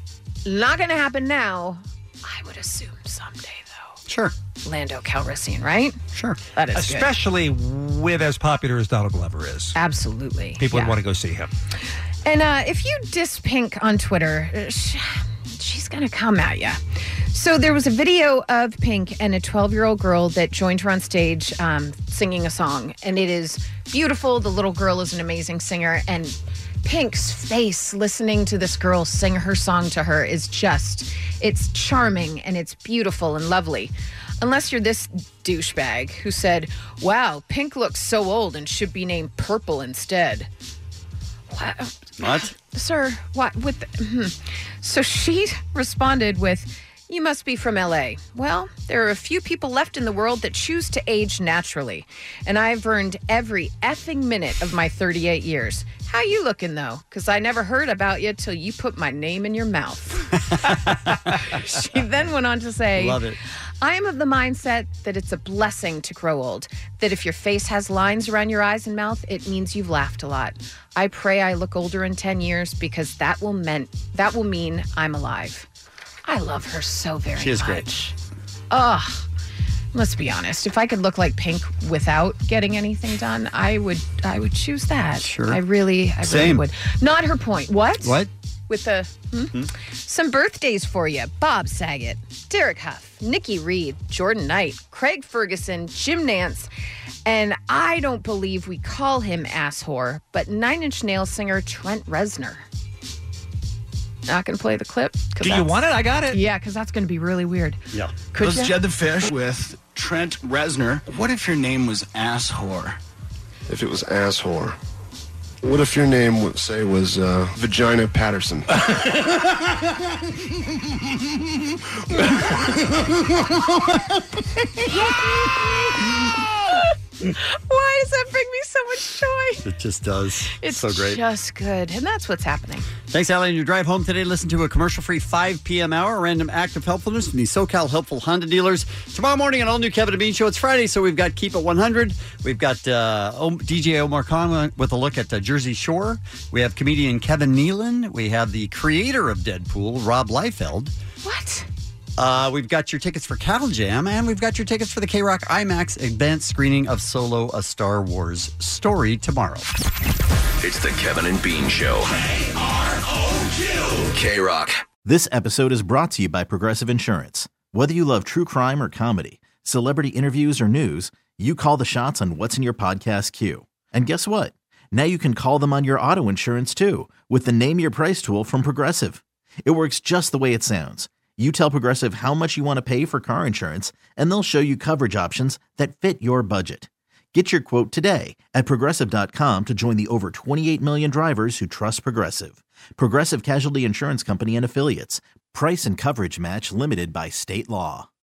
S12: not going to happen now. I would assume someday, though.
S10: Sure.
S12: Lando Calrissian, right?
S10: Sure.
S12: That is good.
S3: Especially with as popular as Donald Glover is.
S12: Absolutely.
S3: People
S12: yeah.
S3: would want to go see him.
S12: And uh, if you diss Pink on Twitter, uh, sh- she's going to come at you. So there was a video of Pink and a twelve-year-old girl that joined her on stage um, singing a song. And it is beautiful. The little girl is an amazing singer. And Pink's face listening to this girl sing her song to her is just, it's charming and it's beautiful and lovely. Unless you're this douchebag who said, wow, Pink looks so old and should be named Purple instead. What?
S10: What?
S12: Sir, what? With the, hmm. So she responded with, "You must be from L A. Well, there are a few people left in the world that choose to age naturally, and I've earned every effing minute of my thirty-eight years. How you looking, though? Because I never heard about you till you put my name in your mouth." She then went on to say,
S10: Love it.
S12: "I am of the mindset that it's a blessing to grow old, that if your face has lines around your eyes and mouth, it means you've laughed a lot. I pray I look older in ten years because that will meant that will mean I'm alive." I love her so very much.
S10: She is great.
S12: Ugh. Let's be honest. If I could look like Pink without getting anything done, I would I would choose that.
S10: Sure.
S12: I really I really
S10: Same.
S12: would. Not her point. What?
S10: What?
S12: With the hmm? Some birthdays for you. Bob Saget, Derek Huff, Nikki Reed, Jordan Knight, Craig Ferguson, Jim Nance, and I don't believe we call him ass whore, but Nine Inch Nails singer Trent Reznor. Not going to play the clip. 'cause
S3: Do you
S12: that's-
S3: want it? I got it.
S12: Yeah, because that's going to be really weird.
S10: Yeah.
S12: Could
S4: This is
S12: ya?
S4: Jed the Fish with Trent Reznor. What if your name was Ass Whore?
S5: If it was ass whore. What if your name, would say, was uh, Vagina Patterson?
S12: Why does that bring me so much joy?
S10: It just does.
S12: It's
S10: so great.
S12: just good. And that's what's happening.
S10: Thanks, Allie. On your drive home today, listen to a commercial-free five p.m. hour, a random act of helpfulness from the SoCal Helpful Honda dealers. Tomorrow morning, an all-new Kevin and Bean Show. It's Friday, so we've got Keep It one hundred. We've got uh, o- D J Omar Khan with a look at uh, Jersey Shore. We have comedian Kevin Nealon. We have the creator of Deadpool, Rob Liefeld.
S12: What?
S10: Uh, we've got your tickets for Cattle Jam, and we've got your tickets for the K-Rock IMAX advanced screening of Solo, A Star Wars Story tomorrow.
S6: It's the Kevin and Bean Show. K R O Q. K-Rock.
S11: This episode is brought to you by Progressive Insurance. Whether you love true crime or comedy, celebrity interviews or news, you call the shots on what's in your podcast queue. And guess what? Now you can call them on your auto insurance too with the Name Your Price tool from Progressive. It works just the way it sounds. You tell Progressive how much you want to pay for car insurance, and they'll show you coverage options that fit your budget. Get your quote today at Progressive dot com to join the over twenty-eight million drivers who trust Progressive. Progressive Casualty Insurance Company and Affiliates. Price and coverage match limited by state law.